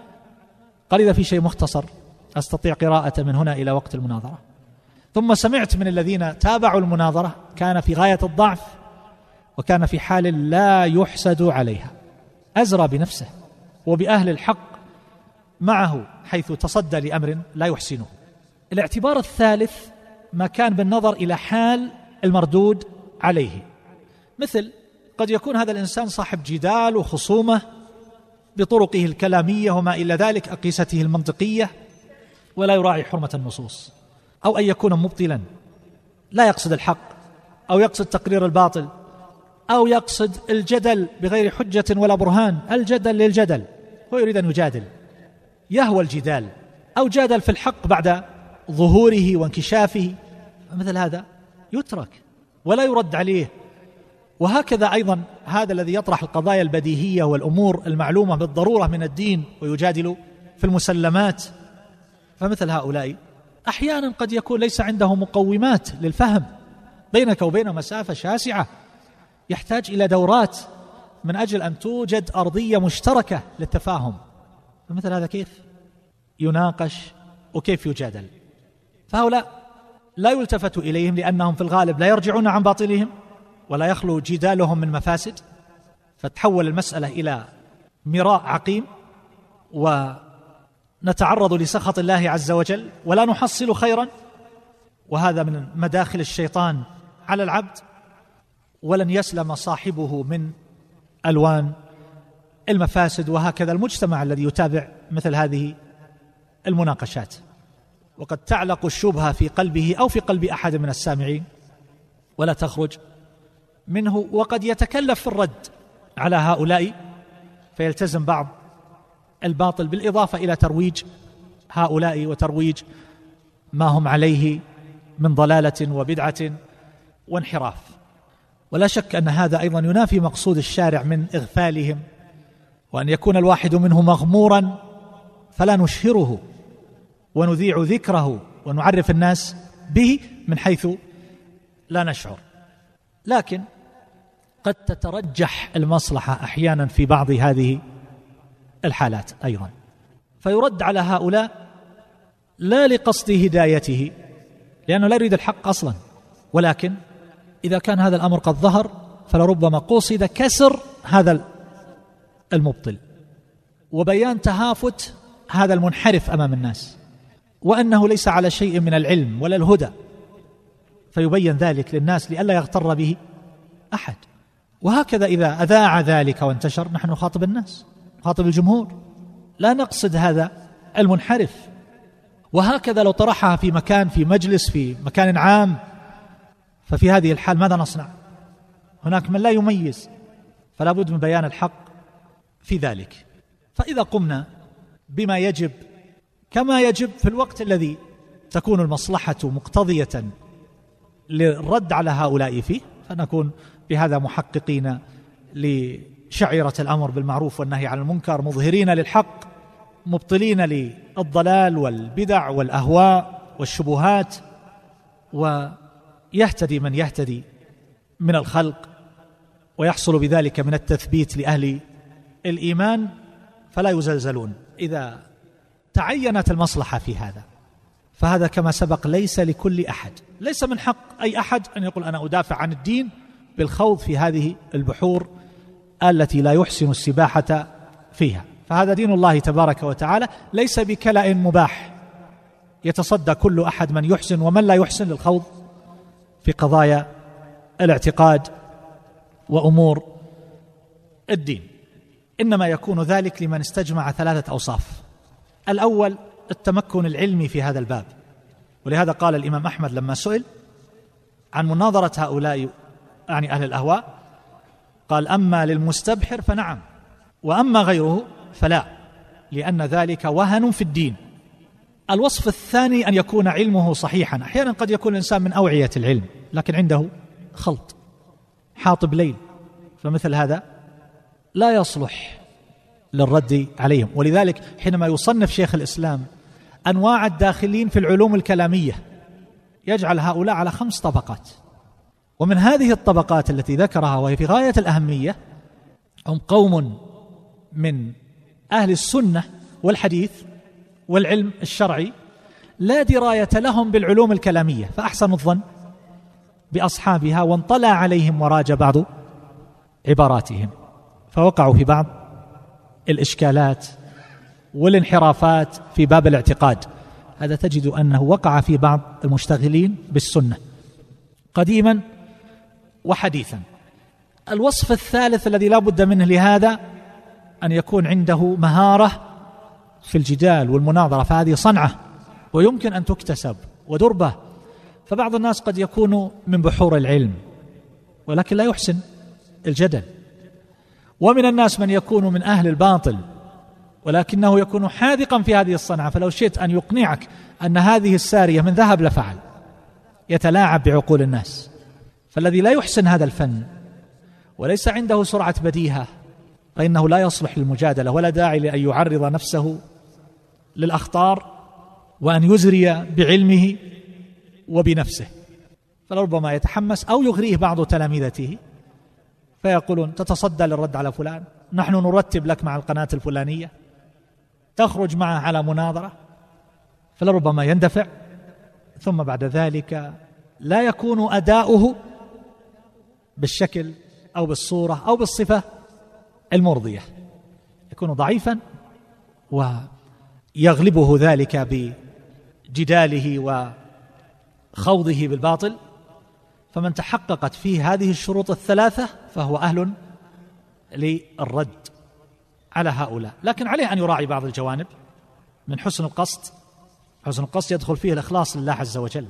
قال إذا في شيء مختصر أستطيع قراءة من هنا إلى وقت المناظرة. ثم سمعت من الذين تابعوا المناظرة كان في غاية الضعف، وكان في حال لا يحسد عليها، أزرى بنفسه وبأهل الحق معه، حيث تصدى لأمر لا يحسنه. الاعتبار الثالث ما كان بالنظر إلى حال المردود عليه، مثل قد يكون هذا الإنسان صاحب جدال وخصومة بطرقه الكلامية وما إلى ذلك، أقيسته المنطقية، ولا يراعي حرمة النصوص، أو أن يكون مبطلا لا يقصد الحق، أو يقصد تقرير الباطل، أو يقصد الجدل بغير حجة ولا برهان، الجدل للجدل، هو يريد أن يجادل، يهوى الجدال، أو جادل في الحق بعد ظهوره وانكشافه. مثل هذا يترك ولا يرد عليه. وهكذا أيضا هذا الذي يطرح القضايا البديهية والأمور المعلومة بالضرورة من الدين ويجادل في المسلمات، فمثل هؤلاء أحيانا قد يكون ليس عنده مقومات للفهم، بينك وبينه مسافة شاسعة، يحتاج إلى دورات من أجل أن توجد أرضية مشتركة للتفاهم. فمثل هذا كيف يناقش وكيف يجادل؟ فهؤلاء لا يلتفت إليهم لأنهم في الغالب لا يرجعون عن باطلهم ولا يخلو جدالهم من مفاسد، فتحول المسألة إلى مراء عقيم ونتعرض لسخط الله عز وجل ولا نحصل خيرا، وهذا من مداخل الشيطان على العبد، ولن يسلم صاحبه من ألوان المفاسد. وهكذا المجتمع الذي يتابع مثل هذه المناقشات، وقد تعلق الشبهة في قلبه أو في قلب أحد من السامعين ولا تخرج منه، وقد يتكلف في الرد على هؤلاء فيلتزم بعض الباطل، بالإضافة إلى ترويج هؤلاء وترويج ما هم عليه من ضلالة وبدعة وانحراف. ولا شك أن هذا أيضا ينافي مقصود الشارع من إغفالهم، وأن يكون الواحد منه مغمورا فلا نشهره ونذيع ذكره ونعرف الناس به من حيث لا نشعر. لكن قد تترجح المصلحة أحيانا في بعض هذه الحالات أيضا، فيرد على هؤلاء لا لقصد هدايته لأنه لا يريد الحق أصلا، ولكن إذا كان هذا الأمر قد ظهر فلربما قصد كسر هذا المبطل وبيان تهافت هذا المنحرف أمام الناس، وأنه ليس على شيء من العلم ولا الهدى، فيبين ذلك للناس لئلا يغتر به أحد. وهكذا إذا أذاع ذلك وانتشر نحن نخاطب الناس، نخاطب الجمهور، لا نقصد هذا المنحرف. وهكذا لو طرحها في مكان، في مجلس، في مكان عام، ففي هذه الحال ماذا نصنع؟ هناك من لا يميز، فلا بد من بيان الحق في ذلك. فإذا قمنا بما يجب كما يجب في الوقت الذي تكون المصلحة مقتضية للرد على هؤلاء فيه، فنكون بهذا محققين لشعيرة الأمر بالمعروف والنهي عن المنكر، مظهرين للحق، مبطلين للضلال والبدع والأهواء والشبهات، ويهتدي من يهتدي من الخلق، ويحصل بذلك من التثبيت لأهل الإيمان فلا يزلزلون إذا تعينت المصلحة في هذا. فهذا كما سبق ليس لكل أحد، ليس من حق أي أحد أن يقول أنا أدافع عن الدين بالخوض في هذه البحور التي لا يحسن السباحة فيها. فهذا دين الله تبارك وتعالى، ليس بكلأ مباح يتصدى كل أحد من يحسن ومن لا يحسن للخوض في قضايا الاعتقاد وأمور الدين. إنما يكون ذلك لمن استجمع ثلاثة أوصاف. الأول التمكن العلمي في هذا الباب، ولهذا قال الإمام أحمد لما سئل عن مناظرة هؤلاء يعني أهل الأهواء قال أما للمستبحر فنعم، وأما غيره فلا، لأن ذلك وهن في الدين. الوصف الثاني أن يكون علمه صحيحا. أحيانا قد يكون الإنسان من أوعية العلم لكن عنده خلط، حاطب ليل، فمثل هذا لا يصلح للرد عليهم. ولذلك حينما يصنف شيخ الإسلام أنواع الداخلين في العلوم الكلامية يجعل هؤلاء على خمس طبقات، ومن هذه الطبقات التي ذكرها وهي في غاية الأهمية هم قوم من أهل السنة والحديث والعلم الشرعي لا دراية لهم بالعلوم الكلامية، فأحسنوا الظن بأصحابها وانطلع عليهم وراج بعض عباراتهم، فوقعوا في بعض الإشكالات والانحرافات في باب الاعتقاد. هذا تجد أنه وقع في بعض المشتغلين بالسنة قديما وحديثا. الوصف الثالث الذي لا بد منه لهذا أن يكون عنده مهارة في الجدال والمناظرة، فهذه صنعة ويمكن أن تكتسب ودربة. فبعض الناس قد يكون من بحور العلم ولكن لا يحسن الجدل، ومن الناس من يكون من أهل الباطل ولكنه يكون حاذقا في هذه الصنعة، فلو شئت أن يقنعك أن هذه السارية من ذهب لفعل، يتلاعب بعقول الناس. فالذي لا يحسن هذا الفن وليس عنده سرعة بديهة فإنه لا يصلح للمجادلة، ولا داعي لأن يعرض نفسه للأخطار وأن يزري بعلمه وبنفسه. فلربما يتحمس أو يغريه بعض تلامذته فيقولون تتصدى للرد على فلان، نحن نرتب لك مع القناة الفلانية، تخرج معه على مناظرة، فلربما يندفع، ثم بعد ذلك لا يكون أداؤه بالشكل أو بالصورة أو بالصفة المرضية، يكون ضعيفا ويغلبه ذلك بجداله وخوضه بالباطل. فمن تحققت فيه هذه الشروط الثلاثة فهو أهل للرد على هؤلاء، لكن عليه أن يراعي بعض الجوانب. من حسن القصد، حسن القصد يدخل فيه الإخلاص لله عز وجل.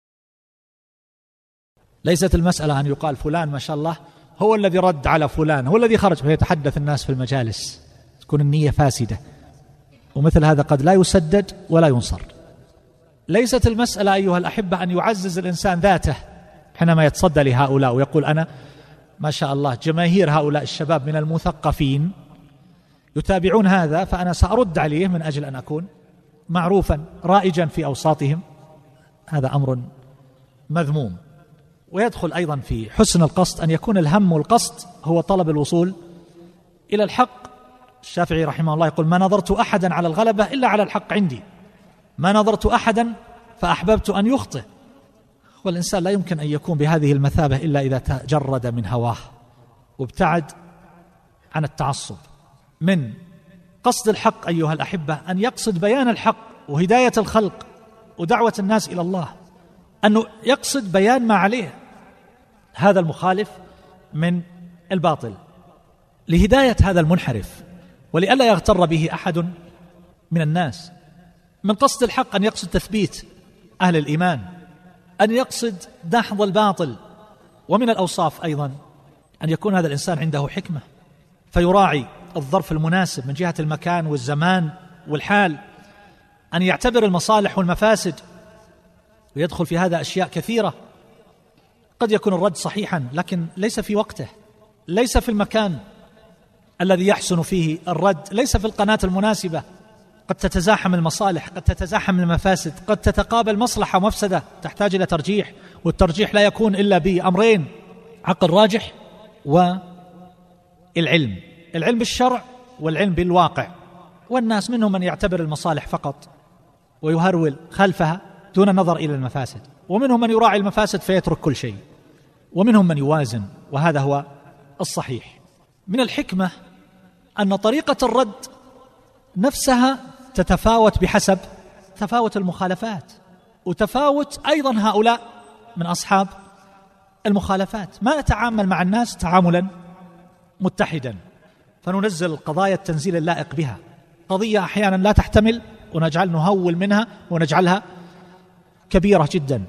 ليست المسألة أن يقال فلان ما شاء الله هو الذي رد على فلان، هو الذي خرج فيتحدث الناس في المجالس، تكون النية فاسدة، ومثل هذا قد لا يسدد ولا ينصر. ليست المسألة أيها الأحبة أن يعزز الإنسان ذاته حينما يتصدى لهؤلاء ويقول أنا ما شاء الله جماهير هؤلاء الشباب من المثقفين يتابعون هذا فأنا سأرد عليه من أجل أن أكون معروفا رائجا في أوساطهم. هذا أمر مذموم. ويدخل أيضا في حسن القصد أن يكون الهم والقصد هو طلب الوصول إلى الحق. الشافعي رحمه الله يقول: ما نظرت أحدا على الغلبة إلا على الحق عندي، ما نظرت أحدا فأحببت أن يخطئ. والإنسان لا يمكن أن يكون بهذه المثابة إلا إذا تجرد من هواه وابتعد عن التعصب. من قصد الحق أيها الأحبة أن يقصد بيان الحق وهداية الخلق ودعوة الناس إلى الله، أنه يقصد بيان ما عليه هذا المخالف من الباطل لهداية هذا المنحرف ولئلا يغتر به أحد من الناس. من قصد الحق أن يقصد تثبيت أهل الإيمان، أن يقصد دحض الباطل. ومن الأوصاف أيضا أن يكون هذا الإنسان عنده حكمة فيراعي الظرف المناسب من جهة المكان والزمان والحال، أن يعتبر المصالح والمفاسد، ويدخل في هذا أشياء كثيرة. قد يكون الرد صحيحا لكن ليس في وقته، ليس في المكان الذي يحسن فيه الرد، ليس في القناة المناسبة. قد تتزاحم المصالح، قد تتزاحم المفاسد، قد تتقابل مصلحة ومفسدة تحتاج إلى ترجيح، والترجيح لا يكون إلا بأمرين: عقل راجح والعلم، العلم بالشرع والعلم بالواقع. والناس منهم من يعتبر المصالح فقط ويهرول خلفها دون النظر إلى المفاسد، ومنهم من يراعي المفاسد فيترك كل شيء، ومنهم من يوازن، وهذا هو الصحيح. من الحكمة أن طريقة الرد نفسها تتفاوت بحسب تفاوت المخالفات، وتفاوت أيضا هؤلاء من أصحاب المخالفات. ما نتعامل مع الناس تعاملا متحدا، فننزل القضايا التنزيل اللائق بها. قضية أحيانا لا تحتمل ونجعل نهول منها ونجعلها كبيرة جدا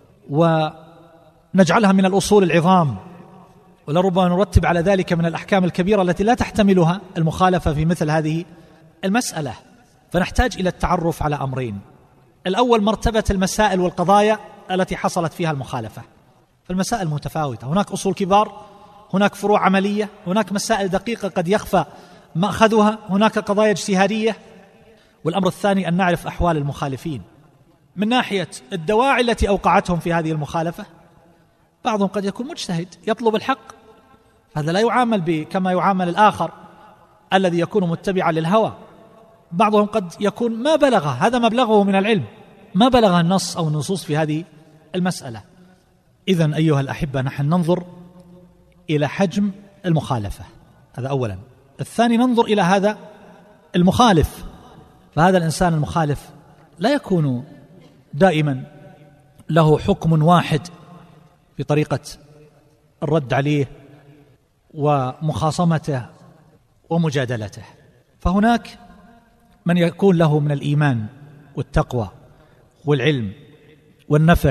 ونجعلها من الأصول العظام، ولربما نرتب على ذلك من الأحكام الكبيرة التي لا تحتملها المخالفة في مثل هذه المسألة. فنحتاج إلى التعرف على أمرين: الأول مرتبة المسائل والقضايا التي حصلت فيها المخالفة. فالمسائل متفاوتة، هناك أصول كبار، هناك فروع عملية، هناك مسائل دقيقة قد يخفى مأخذها، هناك قضايا اجتهادية. والأمر الثاني أن نعرف أحوال المخالفين من ناحية الدواعي التي أوقعتهم في هذه المخالفة. بعضهم قد يكون مجتهد يطلب الحق، هذا لا يعامل كما يعامل الآخر الذي يكون متبعا للهوى. بعضهم قد يكون ما بلغ هذا مبلغه من العلم، ما بلغ النص أو النصوص في هذه المسألة. إذن أيها الأحبة نحن ننظر إلى حجم المخالفة، هذا أولا. الثاني ننظر إلى هذا المخالف، فهذا الإنسان المخالف لا يكون دائما له حكم واحد في طريقة الرد عليه ومخاصمته ومجادلته. فهناك من يكون له من الإيمان والتقوى والعلم والنفع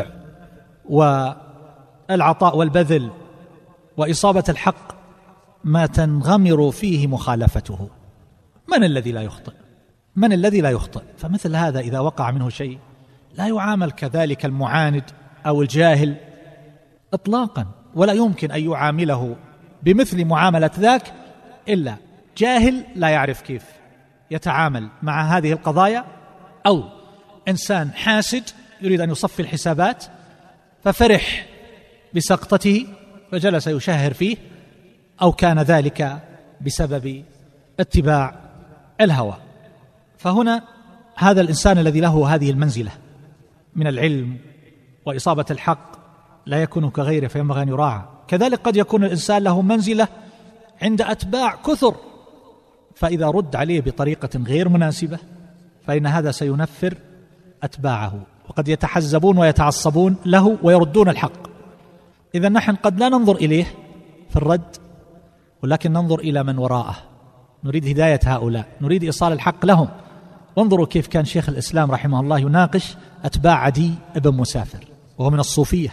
والعطاء والبذل وإصابة الحق ما تنغمر فيه مخالفته. من الذي لا يخطئ؟ من الذي لا يخطئ؟ فمثل هذا إذا وقع منه شيء لا يعامل كذلك المعاند أو الجاهل إطلاقا، ولا يمكن أن يعامله بمثل معاملة ذاك إلا جاهل لا يعرف كيف يتعامل مع هذه القضايا، أو إنسان حاسد يريد أن يصفي الحسابات ففرح بسقطته فجلس يشهر فيه، أو كان ذلك بسبب اتباع الهوى. فهنا هذا الإنسان الذي له هذه المنزلة من العلم وإصابة الحق لا يكون كغيره فينبغي أن يراعى. كذلك قد يكون الإنسان له منزلة عند أتباع كثر، فإذا رد عليه بطريقة غير مناسبة فإن هذا سينفر أتباعه، وقد يتحزبون ويتعصبون له ويردون الحق. إذا نحن قد لا ننظر إليه في الرد، ولكن ننظر إلى من وراءه، نريد هداية هؤلاء، نريد إيصال الحق لهم. وانظروا كيف كان شيخ الإسلام رحمه الله يناقش أتباع عدي بن مسافر وهو من الصوفية،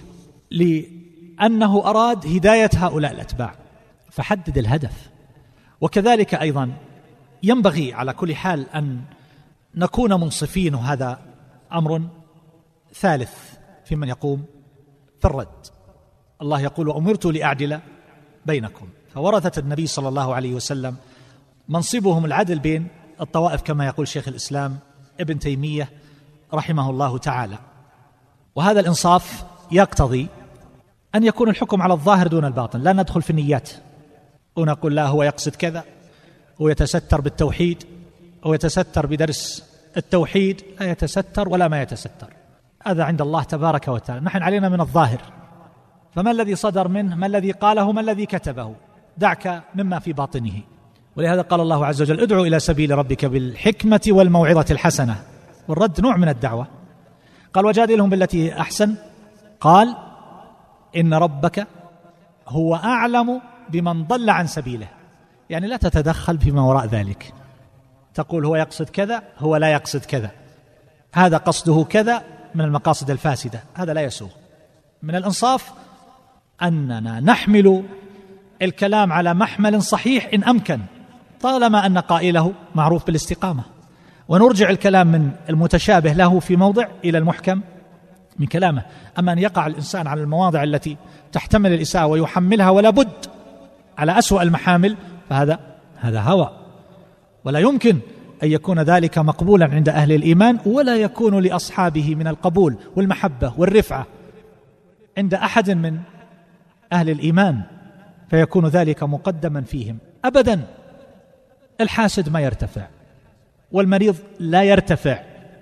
لأنه أراد هداية هؤلاء الأتباع فحدد الهدف. وكذلك أيضا ينبغي على كل حال أن نكون منصفين، وهذا أمر ثالث في من يقوم في الرد. الله يقول: وأمرت لأعدل بينكم، فورثة النبي صلى الله عليه وسلم منصبهم العدل بين الطوائف، كما يقول شيخ الإسلام ابن تيمية رحمه الله تعالى. وهذا الإنصاف يقتضي أن يكون الحكم على الظاهر دون الباطن، لا ندخل في النيات ونقول لا هو يقصد كذا، هو يتستر بالتوحيد، هو يتستر بدرس التوحيد، لا يتستر ولا ما يتستر، هذا عند الله تبارك وتعالى. نحن علينا من الظاهر، فما الذي صدر منه، ما الذي قاله، ما الذي كتبه، دعك مما في باطنه. ولهذا قال الله عز وجل: ادعو إلى سبيل ربك بالحكمة والموعظة الحسنة، والرد نوع من الدعوة. قال: وجادلهم بالتي أحسن، قال: إن ربك هو أعلم بمن ضل عن سبيله. يعني لا تتدخل فيما وراء ذلك، تقول هو يقصد كذا، هو لا يقصد كذا، هذا قصده كذا من المقاصد الفاسدة، هذا لا يسوغ. من الإنصاف أننا نحمل الكلام على محمل صحيح إن أمكن، طالما أن قائله معروف بالاستقامة، ونرجع الكلام من المتشابه له في موضع إلى المحكم من كلامه. أما أن يقع الإنسان على المواضع التي تحتمل الإساءة ويحملها ولا بد على أسوأ المحامل، فهذا هذا هوى، ولا يمكن أن يكون ذلك مقبولا عند أهل الإيمان، ولا يكون لأصحابه من القبول والمحبة والرفعة عند أحد من أهل الإيمان، فيكون ذلك مقدما فيهم أبدا. الحاسد ما يرتفع، والمريض لا يرتفع.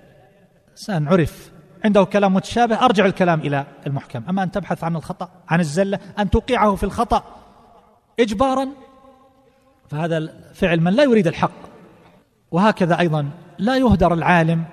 إنسان عرف عنده كلام متشابه، أرجع الكلام إلى المحكم. أما أن تبحث عن الخطأ، عن الزلة، أن توقعه في الخطأ إجبارا، فهذا فعل من لا يريد الحق. وهكذا أيضا لا يهدر العالم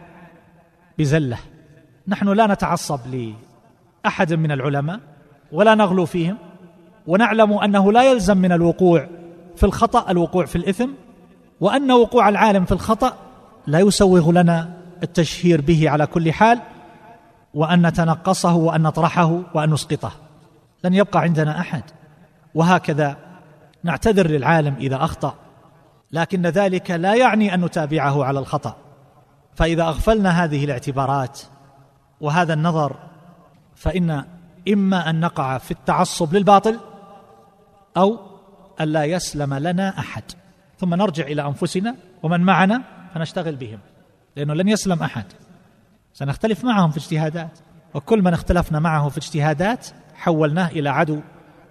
بزلة. نحن لا نتعصب لأحد من العلماء ولا نغلو فيهم، ونعلم أنه لا يلزم من الوقوع في الخطأ الوقوع في الإثم، وأن وقوع العالم في الخطأ لا يسوغ لنا التشهير به على كل حال، وأن نتنقصه وأن نطرحه وأن نسقطه، لن يبقى عندنا أحد. وهكذا نعتذر للعالم إذا أخطأ، لكن ذلك لا يعني أن نتابعه على الخطأ. فإذا أغفلنا هذه الاعتبارات وهذا النظر، فإن إما أن نقع في التعصب للباطل، أو أن لا يسلم لنا أحد، ثم نرجع إلى أنفسنا ومن معنا فنشتغل بهم، لأنه لن يسلم أحد، سنختلف معهم في اجتهادات، وكل من اختلفنا معه في اجتهادات حولناه إلى عدو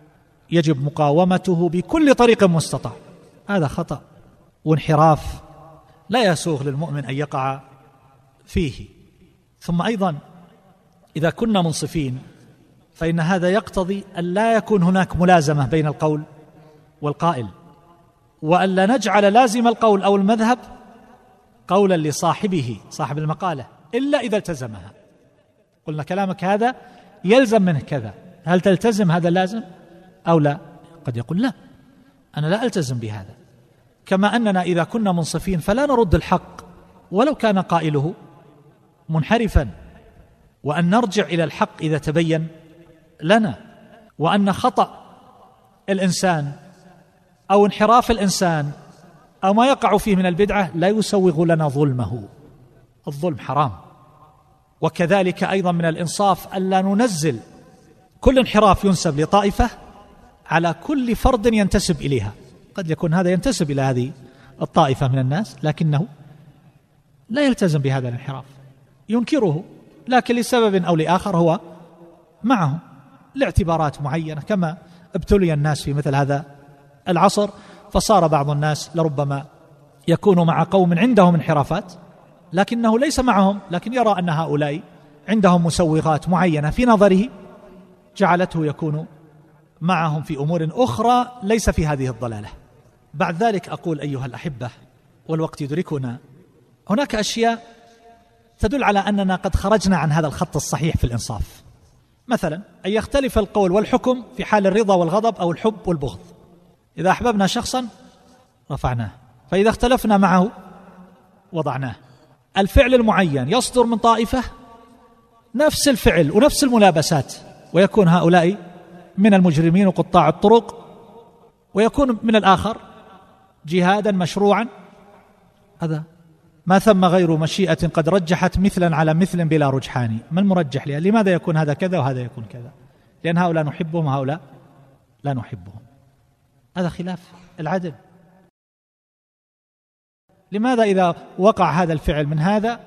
يجب مقاومته بكل طريق مستطاع. هذا خطأ وانحراف لا يسوغ للمؤمن أن يقع فيه. ثم أيضا إذا كنا منصفين فإن هذا يقتضي أن لا يكون هناك ملازمة بين القول والقائل، وأن لا نجعل لازم القول أو المذهب قولا لصاحبه صاحب المقالة إلا إذا التزمها. قلنا كلامك هذا يلزم منه كذا، هل تلتزم هذا لازم أو لا؟ قد يقول لا، أنا لا ألتزم بهذا. كما أننا إذا كنا منصفين فلا نرد الحق ولو كان قائله منحرفا، وأن نرجع إلى الحق إذا تبين لنا، وأن خطأ الإنسان أو انحراف الإنسان أو ما يقع فيه من البدعة لا يسوغ لنا ظلمه، الظلم حرام. وكذلك أيضا من الإنصاف ألا ننزل كل انحراف ينسب لطائفة على كل فرد ينتسب إليها. قد يكون هذا ينتسب إلى هذه الطائفة من الناس لكنه لا يلتزم بهذا الانحراف، ينكره، لكن لسبب أو لآخر هو معه، لاعتبارات معينة، كما ابتلي الناس في مثل هذا العصر، فصار بعض الناس لربما يكون مع قوم عندهم انحرافات لكنه ليس معهم، لكن يرى أن هؤلاء عندهم مسوغات معينة في نظره جعلته يكون معهم في أمور أخرى ليس في هذه الضلالة. بعد ذلك أقول أيها الأحبة والوقت يدركنا، هناك أشياء تدل على أننا قد خرجنا عن هذا الخط الصحيح في الإنصاف. مثلا أن يختلف القول والحكم في حال الرضا والغضب أو الحب والبغض. إذا أحببنا شخصا رفعناه، فإذا اختلفنا معه وضعناه. الفعل المعين يصدر من طائفة نفس الفعل ونفس الملابسات، ويكون هؤلاء من المجرمين وقطاع الطرق، ويكون من الآخر جهادا مشروعا. هذا ما ثم غير مشيئة قد رجحت مثلا على مثل بلا رجحان. ما المرجح لها؟ لماذا يكون هذا كذا وهذا يكون كذا؟ لأن هؤلاء نحبهم وهؤلاء لا نحبهم. هذا خلاف العدل. لماذا إذا وقع هذا الفعل من هذا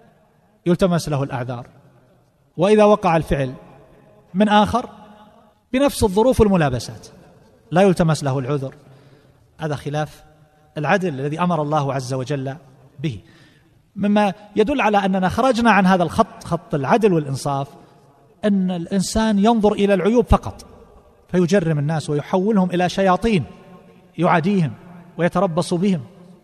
يلتمس له الأعذار، وإذا وقع الفعل من آخر بنفس الظروف والملابسات لا يلتمس له العذر؟ هذا خلاف العدل الذي أمر الله عز وجل به. مما يدل على أننا خرجنا عن هذا الخط، خط العدل والإنصاف، أن الإنسان ينظر إلى العيوب فقط فيجرم الناس ويحولهم إلى شياطين يعاديهم ويتربص بهم.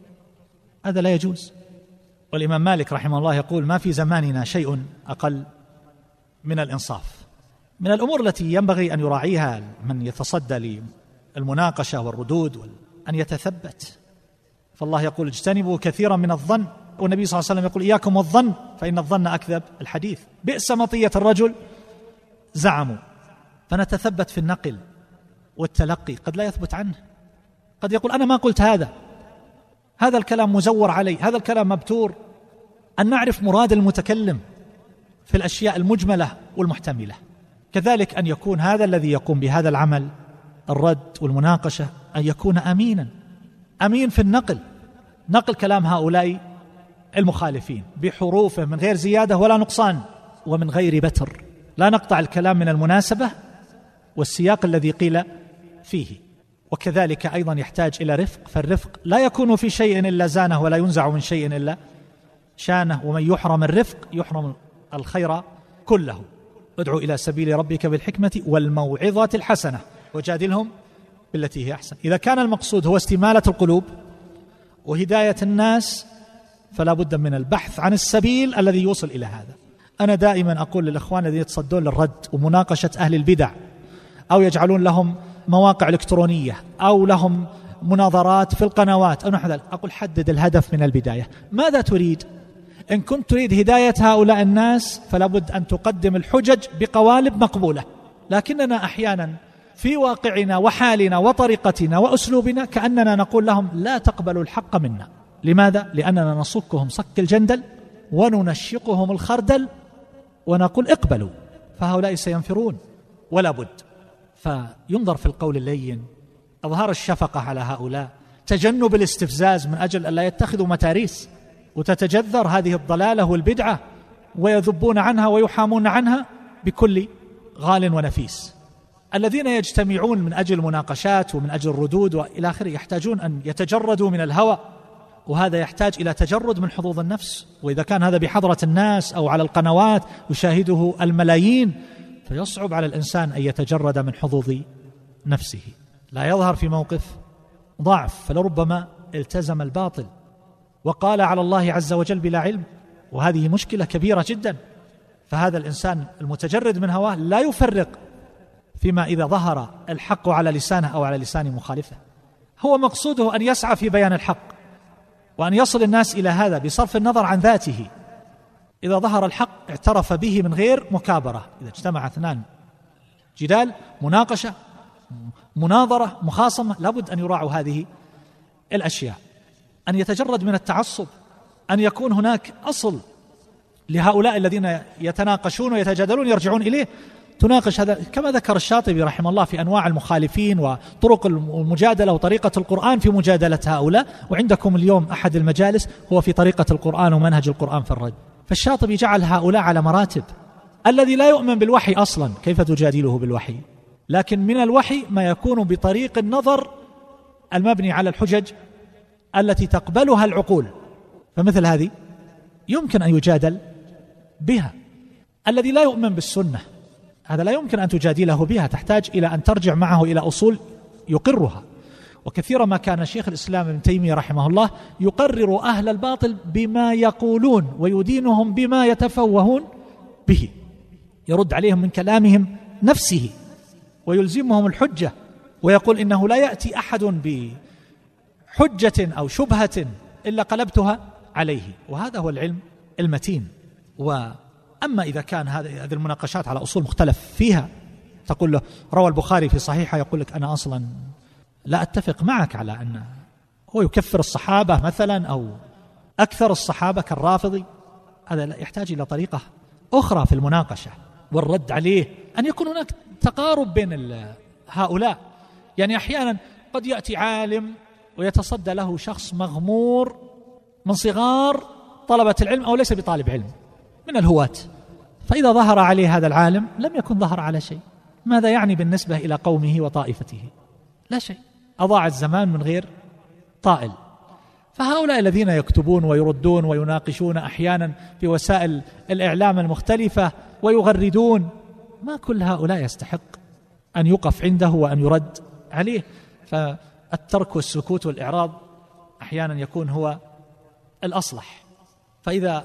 هذا لا يجوز. والإمام مالك رحمه الله يقول: ما في زماننا شيء أقل من الإنصاف. من الأمور التي ينبغي أن يراعيها من يتصدى للمناقشة والردود أن يتثبت. فالله يقول: اجتنبوا كثيرا من الظن، والنبي صلى الله عليه وسلم يقول: إياكم والظن فإن الظن أكذب الحديث، بئس مطية الرجل زعموا. فنتثبت في النقل والتلقي، قد لا يثبت عنه، قد يقول أنا ما قلت هذا، هذا الكلام مزور علي، هذا الكلام مبتور. أن نعرف مراد المتكلم في الأشياء المجملة والمحتملة. كذلك أن يكون هذا الذي يقوم بهذا العمل الرد والمناقشة أن يكون أمينا، أمين في النقل، نقل كلام هؤلاء المخالفين بحروفه من غير زيادة ولا نقصان ومن غير بتر، لا نقطع الكلام من المناسبة والسياق الذي قيل فيه. وكذلك أيضا يحتاج إلى رفق، فالرفق لا يكون في شيء إلا زانه ولا ينزع من شيء إلا شانه، ومن يحرم الرفق يحرم الخير كله. ادعو إلى سبيل ربك بالحكمة والموعظة الحسنة وجادلهم بالتي هي أحسن. إذا كان المقصود هو استمالة القلوب وهداية الناس فلا بد من البحث عن السبيل الذي يوصل إلى هذا. أنا دائما أقول للإخوان الذين يتصدون للرد ومناقشة أهل البدع أو يجعلون لهم مواقع إلكترونية أو لهم مناظرات في القنوات أو نحو ذلك، أقول: حدد الهدف من البداية، ماذا تريد؟ إن كنت تريد هداية هؤلاء الناس فلا بد أن تقدم الحجج بقوالب مقبولة. لكننا أحيانا في واقعنا وحالنا وطريقتنا وأسلوبنا كأننا نقول لهم لا تقبلوا الحق منا. لماذا؟ لأننا نصكهم صك الجندل وننشقهم الخردل ونقول اقبلوا، فهؤلاء سينفرون. ولا بد فينظر في القول اللين، إظهار الشفقة على هؤلاء، تجنب الاستفزاز من أجل أن لا يتخذوا متاريس وتتجذر هذه الضلالة والبدعة ويذبون عنها ويحامون عنها بكل غال ونفيس. الذين يجتمعون من أجل مناقشات ومن أجل الردود وإلى آخره يحتاجون أن يتجردوا من الهوى، وهذا يحتاج إلى تجرد من حظوظ النفس. وإذا كان هذا بحضرة الناس أو على القنوات يشاهده الملايين فيصعب على الإنسان أن يتجرد من حظوظ نفسه، لا يظهر في موقف ضعف، فلربما التزم الباطل وقال على الله عز وجل بلا علم، وهذه مشكلة كبيرة جدا. فهذا الإنسان المتجرد من هواه لا يفرق فيما إذا ظهر الحق على لسانه أو على لسان مخالفه، هو مقصوده أن يسعى في بيان الحق وأن يصل الناس إلى هذا بصرف النظر عن ذاته. إذا ظهر الحق اعترف به من غير مكابرة. إذا اجتمع اثنان جدال، مناقشة، مناظرة، مخاصمة، لابد أن يراعوا هذه الأشياء، أن يتجرد من التعصب، أن يكون هناك أصل لهؤلاء الذين يتناقشون ويتجادلون يرجعون إليه. تناقش هذا كما ذكر الشاطبي رحمه الله في أنواع المخالفين وطرق المجادلة وطريقة القرآن في مجادلة هؤلاء. وعندكم اليوم أحد المجالس هو في طريقة القرآن ومنهج القرآن في الرد. فالشاطبي جعل هؤلاء على مراتب. الذي لا يؤمن بالوحي أصلا كيف تجادله بالوحي؟ لكن من الوحي ما يكون بطريق النظر المبني على الحجج التي تقبلها العقول، فمثل هذه يمكن أن يجادل بها. الذي لا يؤمن بالسنة هذا لا يمكن أن تجادله بها، تحتاج إلى أن ترجع معه إلى أصول يقرها. وكثيرا ما كان شيخ الإسلام ابن تيمية رحمه الله يقرر أهل الباطل بما يقولون ويدينهم بما يتفوهون به، يرد عليهم من كلامهم نفسه ويلزمهم الحجة، ويقول إنه لا يأتي أحد بحجة أو شبهة إلا قلبتها عليه، وهذا هو العلم المتين. وأما إذا كان هذه المناقشات على أصول مختلف فيها، تقول له روى البخاري في صحيحة، يقول لك أنا أصلا لا أتفق معك على أن هو يكفر الصحابة مثلا أو أكثر الصحابة كالرافضي، هذا يحتاج إلى طريقة أخرى في المناقشة والرد عليه، أن يكون هناك تقارب بين هؤلاء. يعني أحيانا قد يأتي عالم ويتصدى له شخص مغمور من صغار طلبة العلم أو ليس بطالب علم من الهواة، فإذا ظهر عليه هذا العالم لم يكن ظهر على شيء. ماذا يعني بالنسبة إلى قومه وطائفته؟ لا شيء، أضاع الزمان من غير طائل. فهؤلاء الذين يكتبون ويردون ويناقشون أحيانا في وسائل الإعلام المختلفة ويغردون، ما كل هؤلاء يستحق أن يقف عنده وأن يرد عليه. فالترك والسكوت والإعراض أحيانا يكون هو الأصلح. فإذا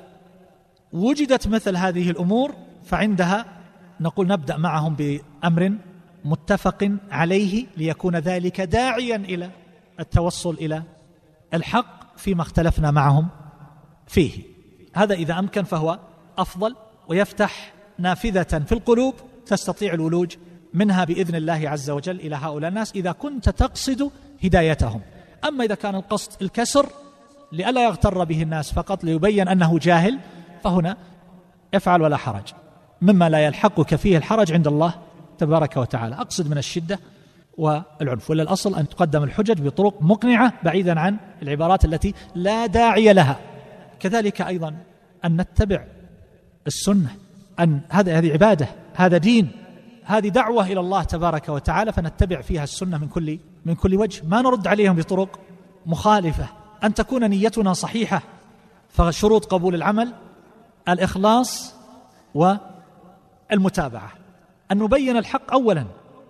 وجدت مثل هذه الأمور فعندها نقول نبدأ معهم بأمر متفق عليه ليكون ذلك داعيا إلى التوصل إلى الحق فيما اختلفنا معهم فيه. هذا إذا أمكن فهو أفضل، ويفتح نافذة في القلوب تستطيع الولوج منها بإذن الله عز وجل إلى هؤلاء الناس إذا كنت تقصد هدايتهم. أما إذا كان القصد الكسر لئلا يغتر به الناس فقط ليبين أنه جاهل، فهنا افعل ولا حرج، مما لا يلحقك فيه الحرج عند الله تبارك وتعالى. أقصد من الشدة والعنف، ولا الأصل أن تقدم الحجج بطرق مقنعة بعيدا عن العبارات التي لا داعي لها. كذلك أيضا أن نتبع السنة، أن هذا هذه عبادة، هذا دين، هذه دعوة إلى الله تبارك وتعالى، فنتبع فيها السنة من كل من كل وجه، ما نرد عليهم بطرق مخالفة. أن تكون نيتنا صحيحة، فشروط قبول العمل الإخلاص والمتابعة، أن نبين الحق أولا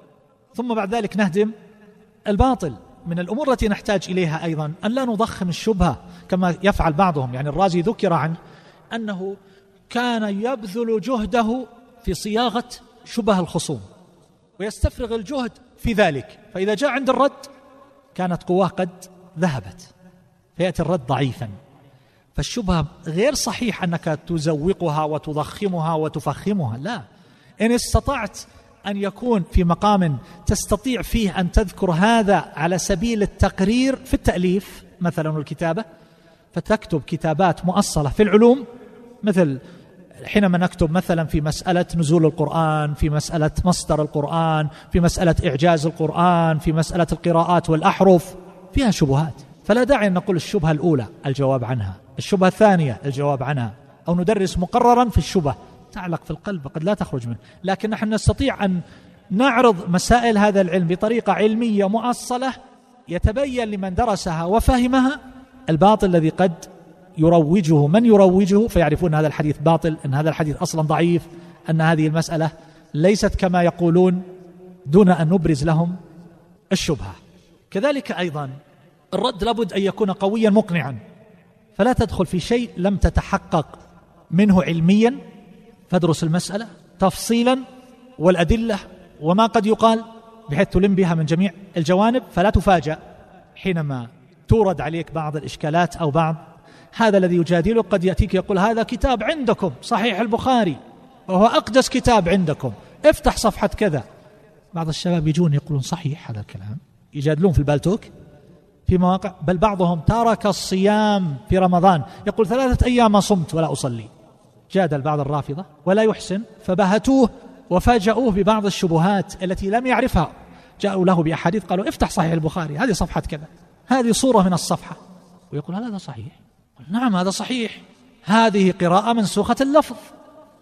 ثم بعد ذلك نهدم الباطل. من الأمور التي نحتاج إليها أيضا أن لا نضخم الشبهة كما يفعل بعضهم. يعني الرازي ذكر عنه أنه كان يبذل جهده في صياغة شبه الخصوم ويستفرغ الجهد في ذلك، فإذا جاء عند الرد كانت قواه قد ذهبت، فيأتي الرد ضعيفا. فالشبهة غير صحيح أنك تزوقها وتضخمها وتفخمها، لا. إن استطعت أن يكون في مقام تستطيع فيه أن تذكر هذا على سبيل التقرير في التأليف مثلا الكتابة، فتكتب كتابات مؤصلة في العلوم، مثل حينما نكتب مثلا في مسألة نزول القرآن، في مسألة مصدر القرآن، في مسألة إعجاز القرآن، في مسألة القراءات والأحرف، فيها شبهات، فلا داعي أن نقول الشبهة الأولى الجواب عنها، الشبهة الثانية الجواب عنها، أو ندرس مقررا في الشبهة تعلق في القلب قد لا تخرج منه. لكن نحن نستطيع أن نعرض مسائل هذا العلم بطريقة علمية مؤصلة يتبين لمن درسها وفهمها الباطل الذي قد يروجه من يروجه، فيعرفون هذا الحديث باطل، أن هذا الحديث أصلا ضعيف، أن هذه المسألة ليست كما يقولون، دون أن نبرز لهم الشبهة. كذلك أيضا الرد لابد أن يكون قويا مقنعا، فلا تدخل في شيء لم تتحقق منه علميا، فادرس المسألة تفصيلا والأدلة وما قد يقال بحيث تلم بها من جميع الجوانب، فلا تفاجأ حينما تورد عليك بعض الإشكالات أو بعض هذا الذي يجادلك قد يأتيك يقول هذا كتاب عندكم صحيح البخاري وهو أقدس كتاب عندكم، افتح صفحة كذا. بعض الشباب يجون يقولون صحيح هذا الكلام، يجادلون في البالتوك في مواقع، بل بعضهم ترك الصيام في رمضان، يقول ثلاثة أيام ما صمت ولا أصلي. جادل بعض الرافضة ولا يحسن، فبهتوه وفاجأوه ببعض الشبهات التي لم يعرفها، جاءوا له بأحاديث قالوا افتح صحيح البخاري هذه صفحة كذا، هذه صورة من الصفحة، ويقول هذا صحيح، نعم هذا صحيح، هذه قراءة منسوخة اللفظ،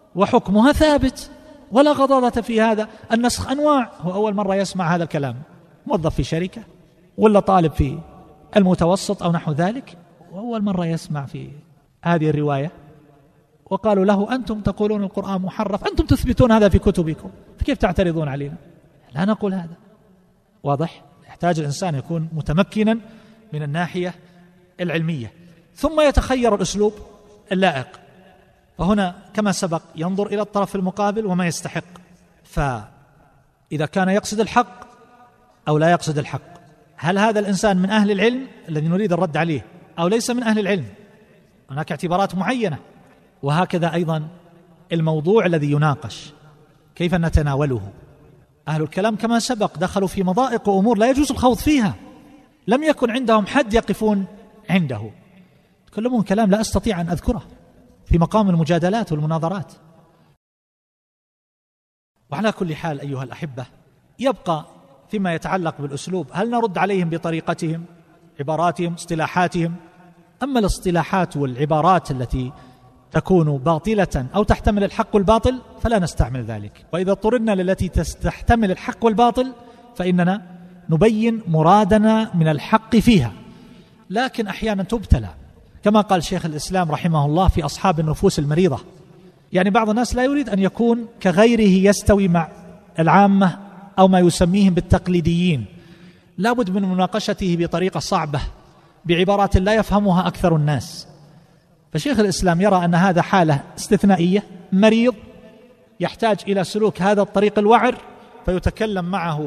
وحكمها ثابت ولا غضاضة في هذا. النسخ أنواع، هو أول مرة يسمع هذا الكلام، موظف في شركة ولا طالب في المتوسط أو نحو ذلك، وأول مرة يسمع في هذه الرواية، وقالوا له أنتم تقولون القرآن محرف، أنتم تثبتون هذا في كتبكم، فكيف تعترضون علينا؟ لا نقول هذا. واضح؟ يحتاج الإنسان يكون متمكنا من الناحية العلمية، ثم يتخير الأسلوب اللائق. فهنا كما سبق ينظر إلى الطرف المقابل وما يستحق، فإذا كان يقصد الحق أو لا يقصد الحق، هل هذا الإنسان من أهل العلم الذي نريد الرد عليه أو ليس من أهل العلم؟ هناك اعتبارات معينة. وهكذا أيضا الموضوع الذي يناقش كيف نتناوله. أهل الكلام كما سبق دخلوا في مضائق وأمور لا يجوز الخوض فيها، لم يكن عندهم حد يقفون عنده، يتكلمون كلام لا أستطيع أن أذكره في مقام المجادلات والمناظرات. وعلى كل حال أيها الأحبة، يبقى فيما يتعلق بالأسلوب هل نرد عليهم بطريقتهم، عباراتهم، اصطلاحاتهم؟ أما الاصطلاحات والعبارات التي تكون باطلة أو تحتمل الحق والباطل فلا نستعمل ذلك، وإذا اضطررنا للتي تحتمل الحق والباطل فإننا نبين مرادنا من الحق فيها. لكن أحيانا تبتلى، كما قال شيخ الإسلام رحمه الله في أصحاب النفوس المريضة، يعني بعض الناس لا يريد أن يكون كغيره يستوي مع العامة أو ما يسميهم بالتقليديين، لا بد من مناقشته بطريقة صعبة بعبارات لا يفهمها أكثر الناس. فشيخ الإسلام يرى أن هذا حالة استثنائية، مريض يحتاج إلى سلوك هذا الطريق الوعر، فيتكلم معه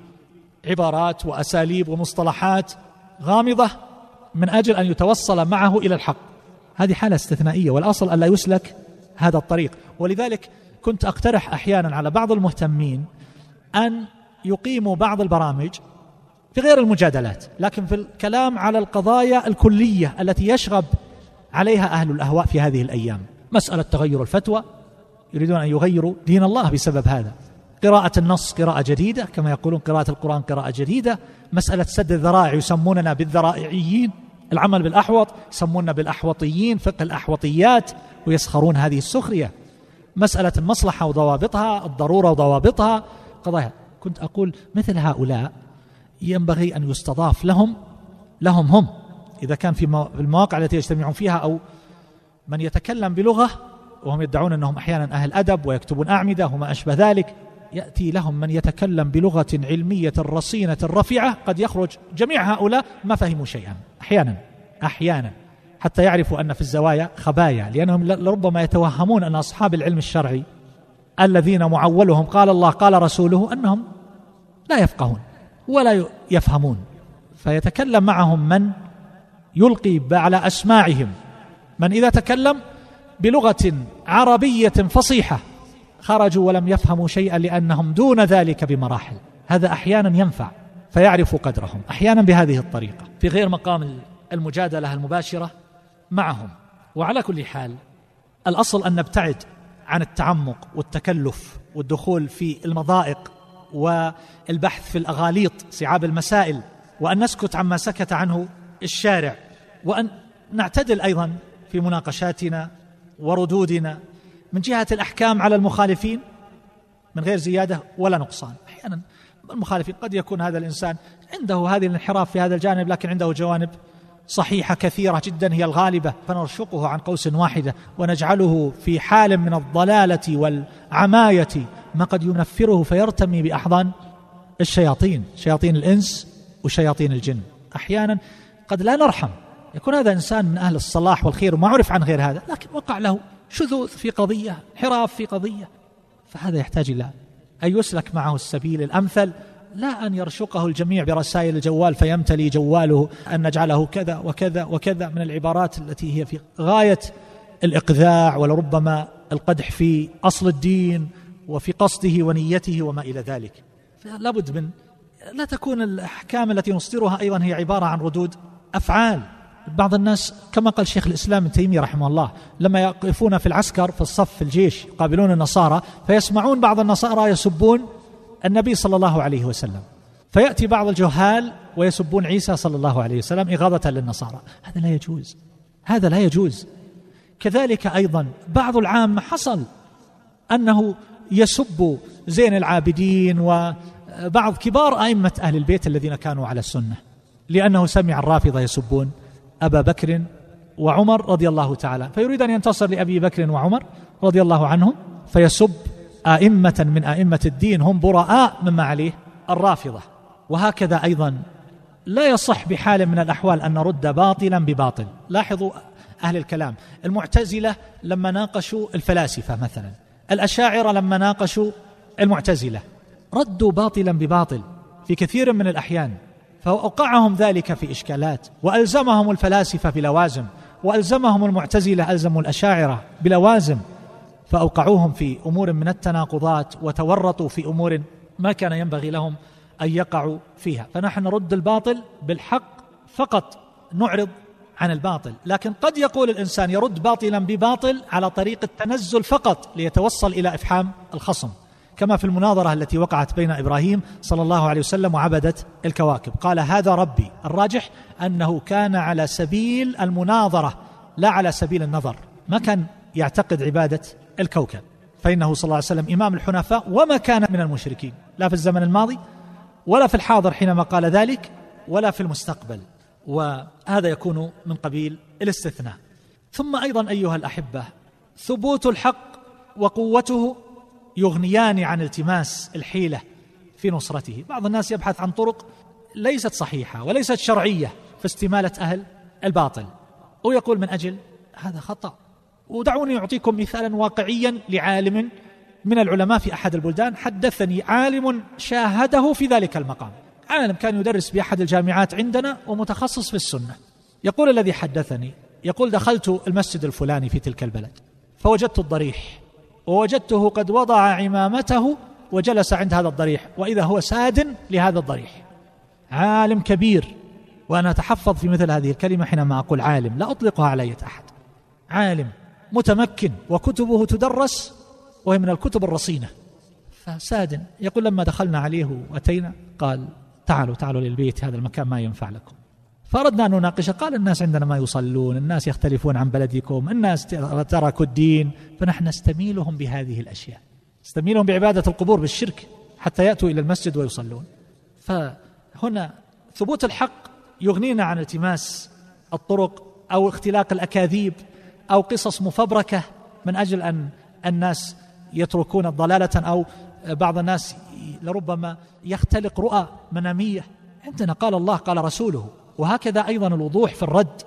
بعبارات وأساليب ومصطلحات غامضة من أجل أن يتوصل معه إلى الحق. هذه حالة استثنائية، والأصل أن لا يسلك هذا الطريق. ولذلك كنت أقترح أحيانا على بعض المهتمين أن يقيموا بعض البرامج في غير المجادلات، لكن في الكلام على القضايا الكلية التي يشغب عليها أهل الأهواء في هذه الأيام. مسألة تغير الفتوى، يريدون أن يغيروا دين الله بسبب هذا. قراءة النص قراءة جديدة، كما يقولون قراءة القرآن قراءة جديدة. مسألة سد الذرائع يسموننا بالذرائعيين، العمل بالأحوط يسموننا بالأحوطيين، فقه الأحوطيات، ويسخرون هذه السخرية. مسألة المصلحة وضوابطها، الضرورة وضوابطها، قضايا. كنت أقول مثل هؤلاء ينبغي أن يستضاف لهم لهم هم إذا كان في المواقع التي يجتمعون فيها، أو من يتكلم بلغة وهم يدعون أنهم أحيانا أهل أدب ويكتبون أعمدة وما أشبه ذلك، يأتي لهم من يتكلم بلغة علمية رصينة رفيعة، قد يخرج جميع هؤلاء ما فهموا شيئا أحيانا أحيانا حتى يعرفوا أن في الزوايا خبايا، لأنهم لربما يتوهمون أن أصحاب العلم الشرعي الذين معولهم قال الله قال رسوله أنهم لا يفقهون ولا يفهمون، فيتكلم معهم من يلقي على أسماعهم، من إذا تكلم بلغة عربية فصيحة خرجوا ولم يفهموا شيئا لأنهم دون ذلك بمراحل. هذا أحيانا ينفع فيعرفوا قدرهم، أحيانا بهذه الطريقة في غير مقام المجادلة المباشرة معهم. وعلى كل حال الأصل أن نبتعد عن التعمق والتكلف والدخول في المضائق والبحث في الأغاليط صعاب المسائل، وأن نسكت عما سكت عنه الشارع، وأن نعتدل أيضا في مناقشاتنا وردودنا من جهة الأحكام على المخالفين من غير زيادة ولا نقصان. أحيانا المخالفين قد يكون هذا الإنسان عنده هذه الانحراف في هذا الجانب، لكن عنده جوانب صحيحة كثيرة جدا هي الغالبة، فنرشقه عن قوس واحدة ونجعله في حال من الضلالة والعماية ما قد ينفره فيرتمي بأحضان الشياطين، شياطين الإنس وشياطين الجن. أحيانا قد لا نرحم، يكون هذا إنسان من أهل الصلاح والخير وما عرف عن غير هذا، لكن وقع له شذوذ في قضية، انحراف في قضية، فهذا يحتاج إلى أن يسلك معه السبيل الأمثل، لا أن يرشقه الجميع برسائل الجوال فيمتلي جواله أن نجعله كذا وكذا وكذا من العبارات التي هي في غاية الإقذاع ولربما القدح في أصل الدين وفي قصده ونيته وما إلى ذلك. فلا بد من لا تكون الأحكام التي نصدرها أيضا هي عبارة عن ردود أفعال. بعض الناس كما قال شيخ الإسلام ابن تيمية رحمه الله لما يقفون في العسكر في الصف في الجيش يقابلون النصارى فيسمعون بعض النصارى يسبون النبي صلى الله عليه وسلم، فيأتي بعض الجهال ويسبون عيسى صلى الله عليه وسلم إغاظة للنصارى. هذا لا يجوز، هذا لا يجوز. كذلك أيضا بعض العامة حصل أنه يسب زين العابدين وبعض كبار أئمة أهل البيت الذين كانوا على السنة، لأنه سمع الرافضة يسبون أبا بكر وعمر رضي الله تعالى، فيريد أن ينتصر لأبي بكر وعمر رضي الله عنهم، فيسب أئمة من أئمة الدين هم براء مما عليه الرافضة. وهكذا أيضا لا يصح بحال من الأحوال أن نرد باطلا بباطل. لاحظوا أهل الكلام، المعتزلة لما ناقشوا الفلاسفة مثلا، الأشاعرة لما ناقشوا المعتزلة، ردوا باطلا بباطل في كثير من الأحيان، فأوقعهم ذلك في إشكالات، وألزمهم الفلاسفة بلوازم، وألزمهم المعتزلة ألزموا الأشاعرة بلوازم، فأوقعوهم في أمور من التناقضات، وتورطوا في أمور ما كان ينبغي لهم أن يقعوا فيها. فنحن نرد الباطل بالحق فقط، نعرض عن الباطل. لكن قد يقول الإنسان يرد باطلا بباطل على طريق التنزل فقط ليتوصل إلى إفحام الخصم، كما في المناظرة التي وقعت بين إبراهيم صلى الله عليه وسلم وعبدة الكواكب. قال هذا ربي، الراجح أنه كان على سبيل المناظرة لا على سبيل النظر، ما كان يعتقد عبادة الكوكب، فإنه صلى الله عليه وسلم إمام الحنفاء وما كان من المشركين، لا في الزمن الماضي ولا في الحاضر حينما قال ذلك، ولا في المستقبل، وهذا يكون من قبيل الاستثناء. ثم أيضا أيها الأحبة، ثبوت الحق وقوته يغنيان عن التماس الحيلة في نصرته. بعض الناس يبحث عن طرق ليست صحيحة وليست شرعية في استمالة أهل الباطل، ويقول من أجل هذا خطأ. ودعوني أعطيكم مثالا واقعيا لعالم من العلماء في أحد البلدان، حدثني عالم شاهده في ذلك المقام، عالم كان يدرس بأحد الجامعات عندنا ومتخصص في السنة. يقول الذي حدثني، يقول دخلت المسجد الفلاني في تلك البلد فوجدت الضريح، ووجدته قد وضع عمامته وجلس عند هذا الضريح، وإذا هو ساد لهذا الضريح. عالم كبير، وأنا أتحفظ في مثل هذه الكلمة حينما أقول عالم، لا أطلقها على أي أحد. عالم متمكن وكتبه تدرس وهي من الكتب الرصينة، فساد. يقول لما دخلنا عليه وأتينا قال تعالوا تعالوا للبيت، هذا المكان ما ينفع لكم. فأردنا أن نناقشه، قال الناس عندنا ما يصلون، الناس يختلفون عن بلدكم، الناس تركوا الدين، فنحن نستميلهم بهذه الأشياء، نستميلهم بعبادة القبور بالشرك حتى يأتوا إلى المسجد ويصلون. فهنا ثبوت الحق يغنينا عن التماس الطرق أو اختلاق الأكاذيب أو قصص مفبركة من أجل أن الناس يتركون الضلالة، أو بعض الناس لربما يختلق رؤى منامية. عندنا قال الله قال رسوله. وهكذا أيضا الوضوح في الرد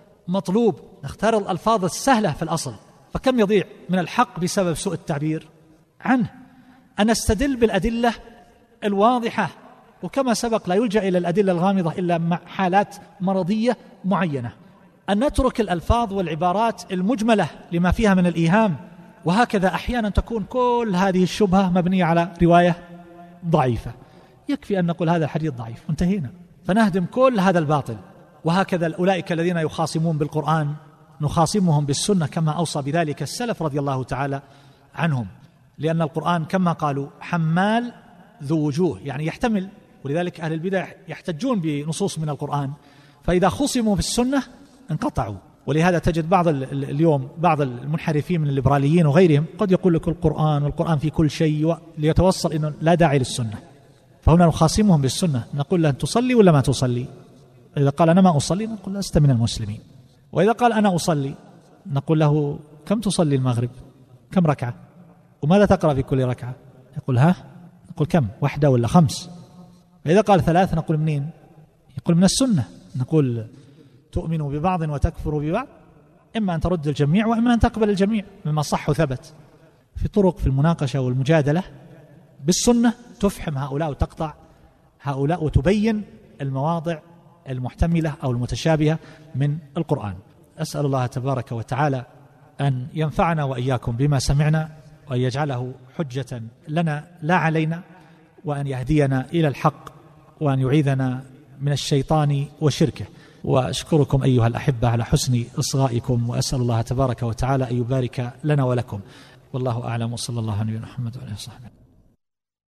مطلوب، نختار الألفاظ السهلة في الأصل، فكم يضيع من الحق بسبب سوء التعبير عنه. أن نستدل بالأدلة الواضحة، وكما سبق لا يلجأ إلى الأدلة الغامضة إلا مع حالات مرضية معينة. أن نترك الألفاظ والعبارات المجملة لما فيها من الإيهام. وهكذا أحيانا تكون كل هذه الشبهة مبنية على رواية ضعيفة، يكفي أن نقول هذا الحديث ضعيف وانتهينا، فنهدم كل هذا الباطل. وهكذا أولئك الذين يخاصمون بالقرآن نخاصمهم بالسنة، كما أوصى بذلك السلف رضي الله تعالى عنهم، لأن القرآن كما قالوا حمال ذو وجوه، يعني يحتمل. ولذلك أهل البدع يحتجون بنصوص من القرآن، فإذا خصموا بالسنة انقطعوا. ولهذا تجد بعض اليوم بعض المنحرفين من الليبراليين وغيرهم قد يقول لك القرآن والقرآن في كل شيء، ليتوصل إنه لا داعي للسنة. فهنا نخاصمهم بالسنة، نقول له تصلي ولا ما تصلي؟ إذا قال أنا ما أصلي نقول لست من المسلمين. وإذا قال أنا أصلي نقول له كم تصلي المغرب؟ كم ركعة؟ وماذا تقرأ في كل ركعة؟ يقول ها؟ نقول كم؟ واحدة ولا خمس؟ فإذا قال ثلاث نقول منين؟ يقول من السنة. نقول تؤمن ببعض وتكفر ببعض، إما أن ترد الجميع وإما أن تقبل الجميع مما صح وثبت. في طرق في المناقشة والمجادلة بالسنة تفحم هؤلاء وتقطع هؤلاء وتبين المواضع المحتملة أو المتشابهة من القرآن. أسأل الله تبارك وتعالى أن ينفعنا وإياكم بما سمعنا، وأن يجعله حجة لنا لا علينا، وأن يهدينا إلى الحق، وأن يعيذنا من الشيطان وشركه. وأشكركم أيها الأحبة على حسن إصغائكم، وأسأل الله تبارك وتعالى أن يبارك لنا ولكم. والله أعلم، وصلى الله على نبينا محمد وعلى آله وصحبه.